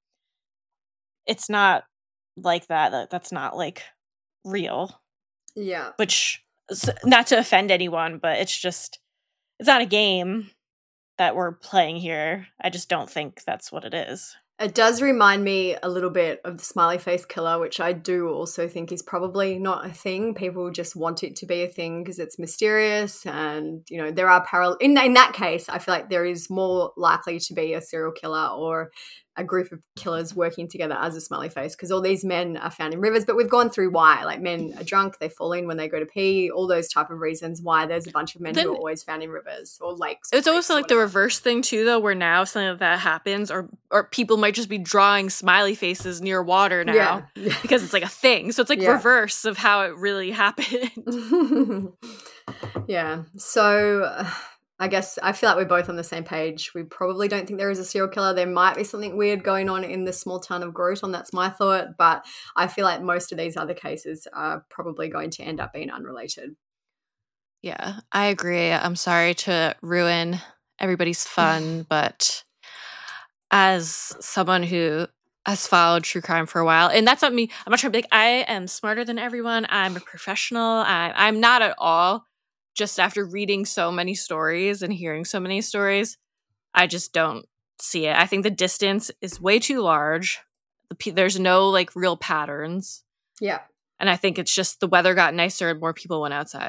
it's not like that. That's not like real. Yeah. Which, not to offend anyone, but it's just, it's not a game that we're playing here. I just don't think that's what it is. It does remind me a little bit of the smiley face killer, which I do also think is probably not a thing. People just want it to be a thing because it's mysterious, and, you know, there are parallel. In, in that case, I feel like there is more likely to be a serial killer or a group of killers working together as a smiley face, because all these men are found in rivers, but we've gone through why. Like, men are drunk, they fall in when they go to pee, all those type of reasons why there's a bunch of men then, who are always found in rivers or lakes. Or it's also like the reverse thing too, though, where now something like that happens, or or people might just be drawing smiley faces near water now yeah. Yeah. because it's like a thing. So it's like yeah. reverse of how it really happened. yeah. So uh, I guess I feel like we're both on the same page. We probably don't think there is a serial killer. There might be something weird going on in the small town of Groton. That's my thought. But I feel like most of these other cases are probably going to end up being unrelated. Yeah, I agree. I'm sorry to ruin everybody's fun, but as someone who has followed true crime for a while, and that's not me. I'm not trying to be like, I am smarter than everyone. I'm a professional. I, I'm not at all. Just after reading so many stories and hearing so many stories, I just don't see it. I think the distance is way too large. There's no like real patterns. Yeah. And I think it's just the weather got nicer and more people went outside.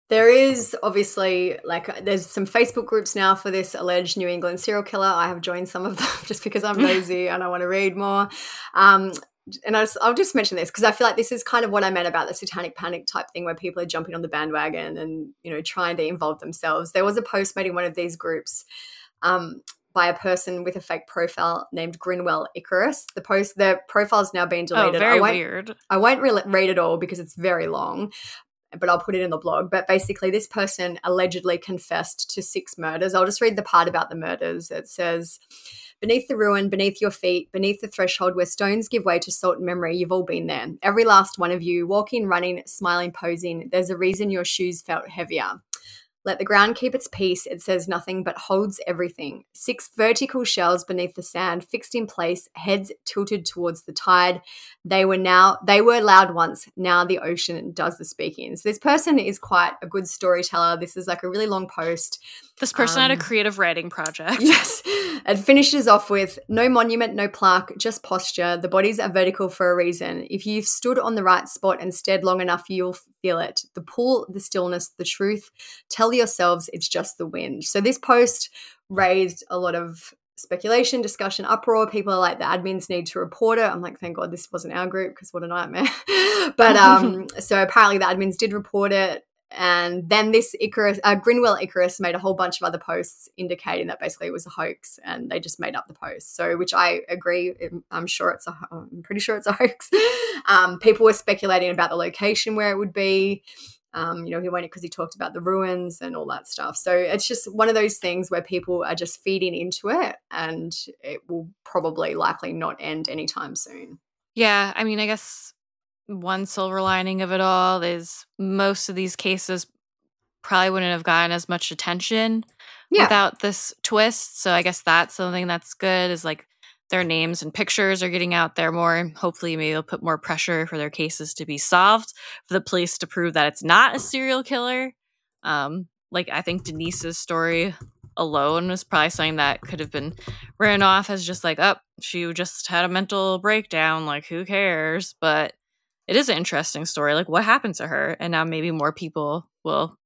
There is obviously like there's some Facebook groups now for this alleged New England serial killer. I have joined some of them just because I'm nosy and I want to read more. Um, and I was, I'll just mention this because I feel like this is kind of what I meant about the satanic panic type thing where people are jumping on the bandwagon and, you know, trying to involve themselves. There was a post made in one of these groups um, by a person with a fake profile named Grinwell Icarus. The post, the profile's now been deleted. Oh, very I won't, weird. I won't re- read it all because it's very long, but I'll put it in the blog. But basically this person allegedly confessed to six murders. I'll just read the part about the murders. It says, beneath the ruin, beneath your feet, beneath the threshold where stones give way to salt and memory, you've all been there. Every last one of you, walking, running, smiling, posing. There's a reason your shoes felt heavier. Let the ground keep its peace. It says nothing but holds everything. Six vertical shells beneath the sand, fixed in place, heads tilted towards the tide. They were now, they were loud once. Now the ocean does the speaking. So this person is quite a good storyteller. This is like a really long post. This person um, had a creative writing project. Yes. It finishes off with no monument, no plaque, just posture. The bodies are vertical for a reason. If you've stood on the right spot and stared long enough, you'll feel it. The pull, the stillness, the truth. Tell yourselves it's just the wind. So this post raised a lot of speculation, discussion, uproar. People are like, the admins need to report it. I'm like, thank God this wasn't our group because what a nightmare. But um, so apparently the admins did report it. And then this Icarus, uh, Grinwell Icarus made a whole bunch of other posts indicating that basically it was a hoax and they just made up the post. So, which I agree, I'm sure it's a, I'm pretty sure it's a hoax. Um, people were speculating about the location where it would be. Um, you know, he went because he talked about the ruins and all that stuff. So it's just one of those things where people are just feeding into it and it will probably likely not end anytime soon. Yeah, I mean, I guess one silver lining of it all is most of these cases probably wouldn't have gotten as much attention yeah. without this twist. So I guess that's something that's good is like their names and pictures are getting out there more. Hopefully maybe it'll put more pressure for their cases to be solved, for the police to prove that it's not a serial killer. Um, like I think Denise's story alone was probably something that could have been written off as just like, oh, she just had a mental breakdown. Like, who cares? But it is an interesting story. Like, what happened to her? And now maybe more people will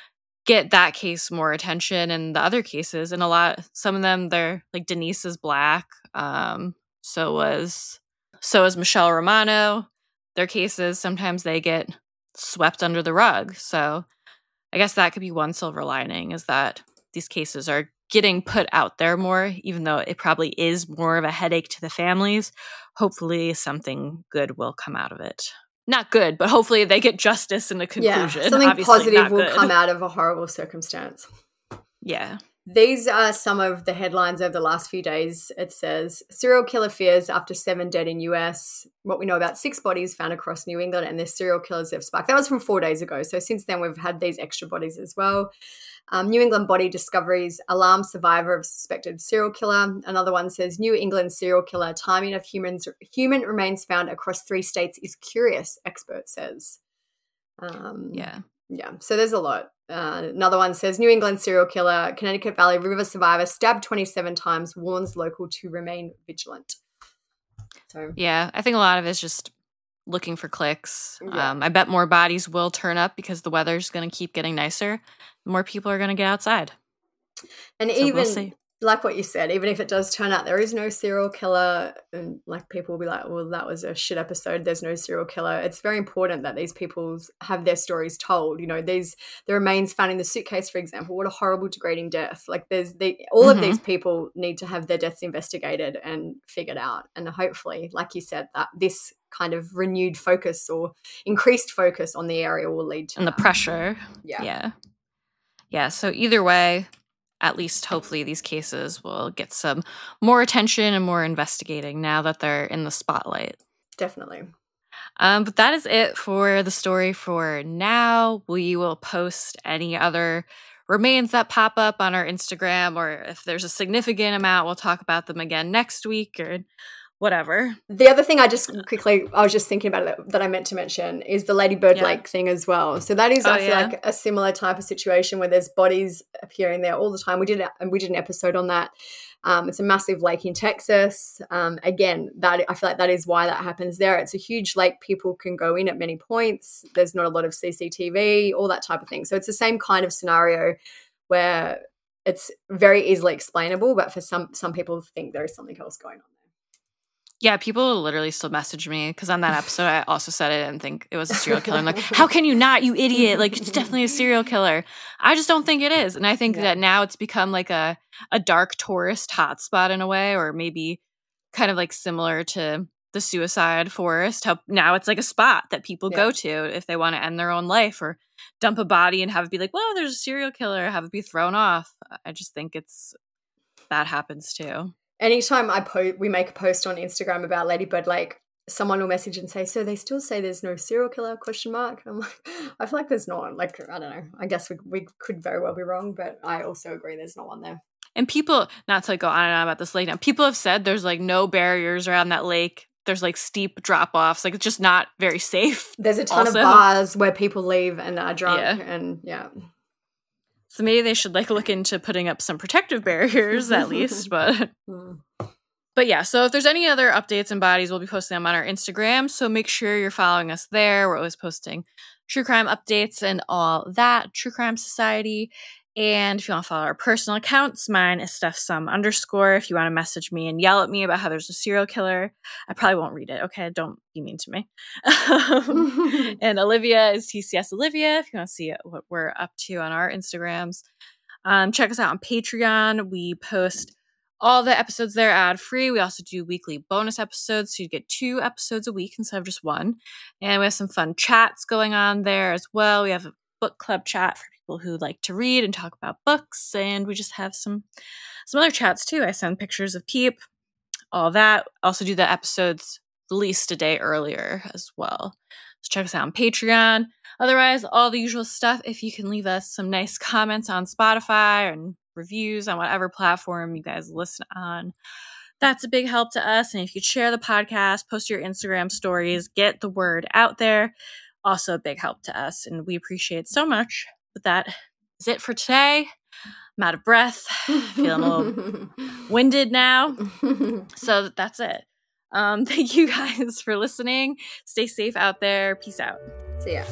get that case more attention and the other cases. And a lot, some of them, they're like Denise is Black. Um, so was, so is Michelle Romano. Their cases, sometimes they get swept under the rug. So I guess that could be one silver lining is that these cases are getting put out there more, even though it probably is more of a headache to the families. Hopefully something good will come out of it. Not good, but hopefully they get justice in the conclusion. Yeah, something Obviously positive will good. come out of a horrible circumstance. Yeah. These are some of the headlines over the last few days. It says, serial killer fears after seven dead in U S. What we know about six bodies found across New England and their serial killers have sparked. That was from four days ago. So since then, we've had these extra bodies as well. Um, New England body discoveries, alarm survivor of suspected serial killer. Another one says, New England serial killer, timing of humans, human remains found across three states is curious, expert says. Um, yeah. Yeah, so there's a lot. Uh, another one says, New England serial killer, Connecticut Valley River survivor, stabbed twenty-seven times, warns local to remain vigilant. So yeah, I think a lot of it's just looking for clicks. Yeah. Um, I bet more bodies will turn up because the weather's going to keep getting nicer. More people are going to get outside. And so even we'll see. Like what you said, even if it does turn out there is no serial killer, and like people will be like, well, that was a shit episode, there's no serial killer. It's very important that these people have their stories told. You know, these the remains found in the suitcase, for example, what a horrible, degrading death. Like there's they all mm-hmm. of these people need to have their deaths investigated and figured out. And hopefully, like you said, that this kind of renewed focus or increased focus on the area will lead to and that. The pressure. Yeah. Yeah. Yeah. So either way, at least hopefully these cases will get some more attention and more investigating now that they're in the spotlight. Definitely. Um, but that is it for the story for now. We will post any other remains that pop up on our Instagram, or if there's a significant amount, we'll talk about them again next week or whatever. The other thing I just quickly, I was just thinking about it that I meant to mention is the Lady Bird yeah. Lake thing as well. So that is, oh, I feel yeah. like a similar type of situation where there's bodies appearing there all the time. We did, and we did an episode on that. Um, it's a massive lake in Texas. Um, again, that I feel like that is why that happens there. It's a huge lake. People can go in at many points. There's not a lot of C C T V, all that type of thing. So it's the same kind of scenario where it's very easily explainable, but for some some people think there is something else going on. Yeah, people literally still message me because on that episode, I also said I didn't think it was a serial killer. I'm like, how can you not, you idiot? Like, it's definitely a serial killer. I just don't think it is. And I think yeah. that now it's become like a, a dark tourist hotspot in a way, or maybe kind of like similar to the suicide forest. How now it's like a spot that people yeah. go to if they want to end their own life or dump a body and have it be like, well, there's a serial killer, have it be thrown off. I just think it's, that happens too. Anytime I po- we make a post on Instagram about Lady Bird Lake, someone will message and say, so they still say there's no serial killer, question mark. And I'm like, I feel like there's not. Like, I don't know. I guess we we could very well be wrong, but I also agree there's not one there. And people, not to like go on and on about this lake now, people have said there's like no barriers around that lake. There's like steep drop-offs. Like, it's just not very safe. There's a ton also. of bars where people leave and are drunk yeah. and yeah. So maybe they should like look into putting up some protective barriers at least, but but yeah. So if there's any other updates and bodies, we'll be posting them on our Instagram. So make sure you're following us there. We're always posting true crime updates and all that. True Crime Society. And if you want to follow our personal accounts, mine is StephSum underscore. If you want to message me and yell at me about how there's a serial killer, I probably won't read it. Okay, don't be mean to me. um, and Olivia is T C S Olivia. If you want to see what we're up to on our Instagrams, um, check us out on Patreon. We post all the episodes there ad free. We also do weekly bonus episodes, so you get two episodes a week instead of just one. And we have some fun chats going on there as well. We have a book club chat for people who like to read and talk about books, and we just have some some other chats too. I send pictures of Peep, all that. Also do the episodes released a day earlier as well. So check us out on Patreon. Otherwise, all the usual stuff. If you can leave us some nice comments on Spotify and reviews on whatever platform you guys listen on, that's a big help to us. And if you share the podcast, post your Instagram stories, get the word out there, also a big help to us, and we appreciate it so much. But that is it for today. I'm out of breath, feeling a little winded now. So that's it. Um, thank you guys for listening. Stay safe out there. Peace out. See ya.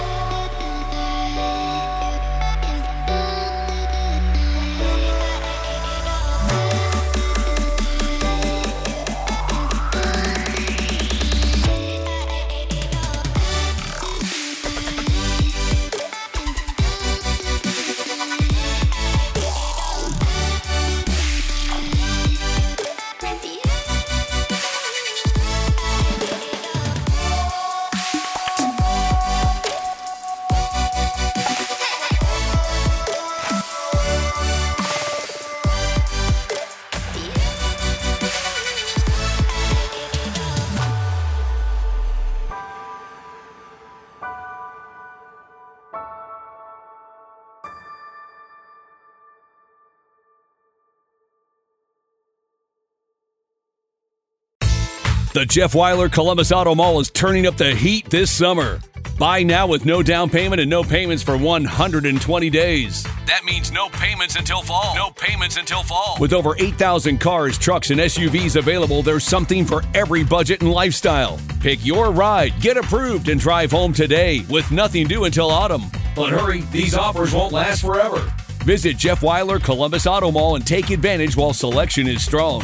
The Jeff Wyler Columbus Auto Mall is turning up the heat this summer. Buy now with no down payment and no payments for one hundred twenty days. That means no payments until fall. No payments until fall. With over eight thousand cars, trucks, and S U Vs available, there's something for every budget and lifestyle. Pick your ride, get approved, and drive home today with nothing due until autumn. But hurry, these offers won't last forever. Visit Jeff Wyler Columbus Auto Mall and take advantage while selection is strong.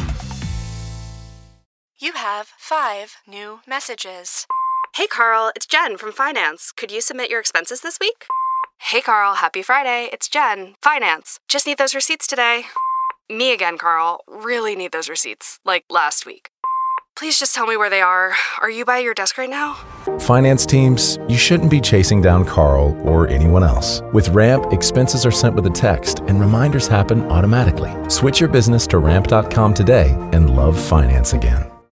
You have five new messages. Hey Carl, it's Jen from Finance. Could you submit your expenses this week? Hey Carl, happy Friday. It's Jen, Finance. Just need those receipts today. Me again, Carl. Really need those receipts, like last week. Please just tell me where they are. Are you by your desk right now? Finance teams, you shouldn't be chasing down Carl or anyone else. With Ramp, expenses are sent with a text and reminders happen automatically. Switch your business to ramp dot com today and love finance again.